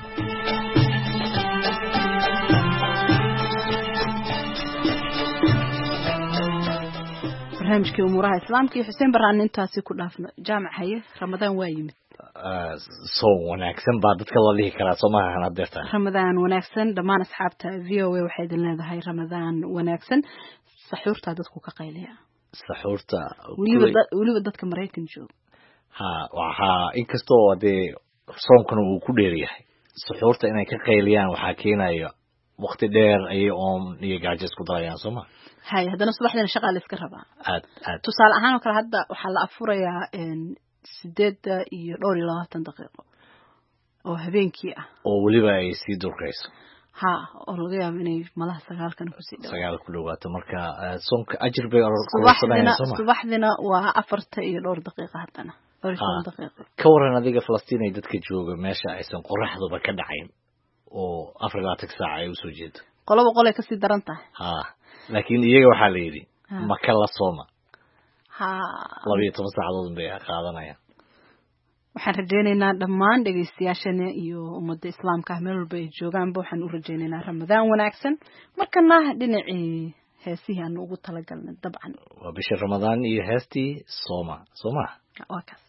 barnaamijkii umuuraha islaamka iyo xuseen baraan intaasi ku dhaafno jaamac haye ramadaan waa yimid soo wanaagsan baa dadka la dhihi karaa Soomaaliya hadeerta ramadaan wanaagsan dhammaan asxaabta V O A waxay idin leedahay ramadaan wanaagsan saxuurta dadku ka qayliya saxuurta waliba waliba dadka Mareykan joog ha waxa inkastoo wadee soonkana uu ku dheer yahay saxuurta inay ka qayliyaan waxa keenayo waqti dheer ay oon iyo gaajo isku darayaan Soomaaliya hay hadana subaxdana shaqo la iska rabaa aad aad tusaale ahaan oo kale hadda waxa la afurayaa in sideed iyo dhowr iyo labaatan daqiiqo oo habeenkii ah oo waliba ay sii durkayso ha oo laga yaabo inay malaha sagaalkan ku sii dhaw sagaal ku dhawaato marka soonka ajir bay subaxdina subaxdina waa afarta iyo dhowr daqiiqo hadana dhowr iyo toban daqiiqo ka waran adiga Falastiin ay dadka jooga meesha aysan qoraxduba ka dhacayn oo afar iyo labaatan saac ay u soo jeedo qolaba qolay ka sii daran tahay ha laakiin iyaga waxa la yiri ma kala sooma ha laba iyo toban saacadood bay qaadanayaan waxaan rajaynaynaa dhammaan dhageystayaashana iyo ummadda islaamka meel walba ay joogaan waxaan u rajaynaynaa ramadaan wanaagsan markana dhinacii heesihii aan ugu talagalnay dabcan waa bisha ramadaan iyo heestii sooma sooma waa kaas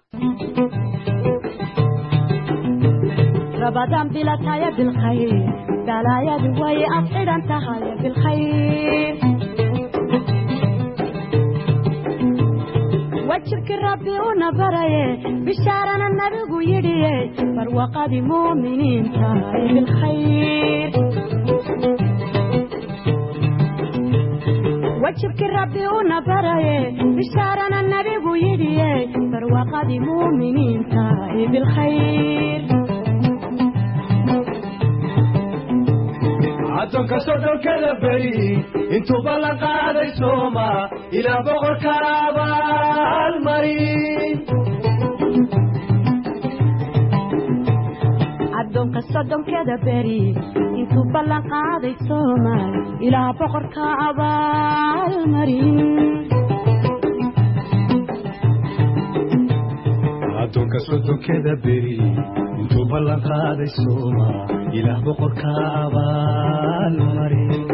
رمضان بلا تايا بالخير دلايا دوي أفعل أنت هاي بالخير وجهك ربي ونبري بشارنا النبي يدي فروقة مؤمنين تاي بالخير وجهك ربي ونبري بشارنا النبي يدي فروقة مؤمنين تاي بالخير عدوك صدر كذا بري انتو بلق هذا السوما إلى بغر كرابا المرين عدوك صدر كذا بري انتو بلق هذا السوما إلى بغر كرابا المرين عدوك صدر كذا بري انتو بلق هذا السوما إلى بغر كرابا المرين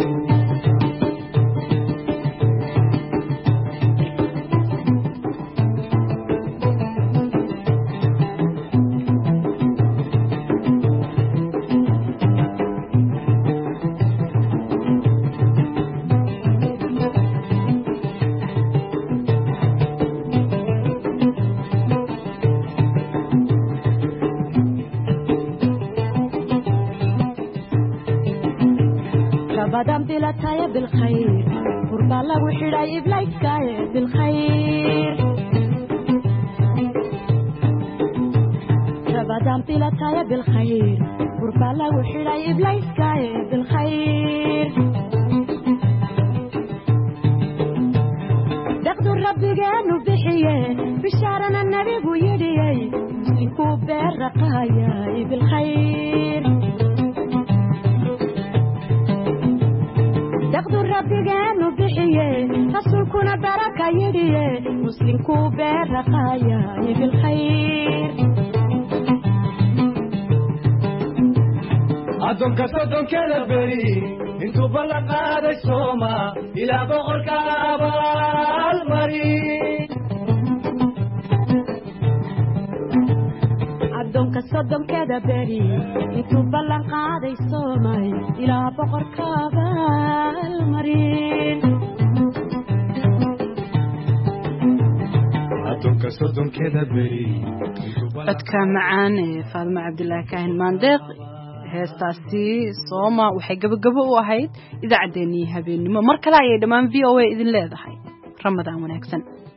رمضان بلا تايا بالخير قرب الله وحراي بلايك بالخير رمضان بلا تايا بالخير قرب الله وحراي بلايك بالخير دقدر ربي قانو بحيه بشارنا النبي ويدي مسلكو بالرقايا بالخير دقدر ربي قانو بحيه رسولكنا بركة يديه مسلمكو بالرقايا بالخير عدوك صدر كذا بري انتو بلق هذا السوما إلى بغر كرابا المرين عدوك صدر كذا بري انتو بلق هذا السوما إلى بغر كرابا المرين عدوك صدر كذا بري codka macaan ee Faadima Cabdullaahi Kaahin Maandeeq heestaasi sooma waxay gabagabo u ahayd idaacadeennii habeenimo mar kale ayay dhammaan V O A idin leedahay ramadaan wanaagsan.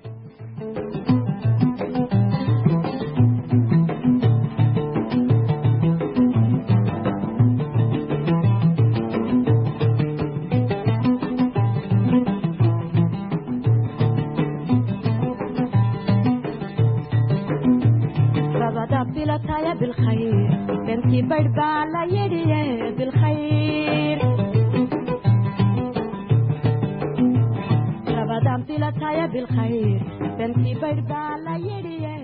بالخير بنتي بربع لا يدي بالخير رمضان طلعت بالخير بنتي بربع لا يدي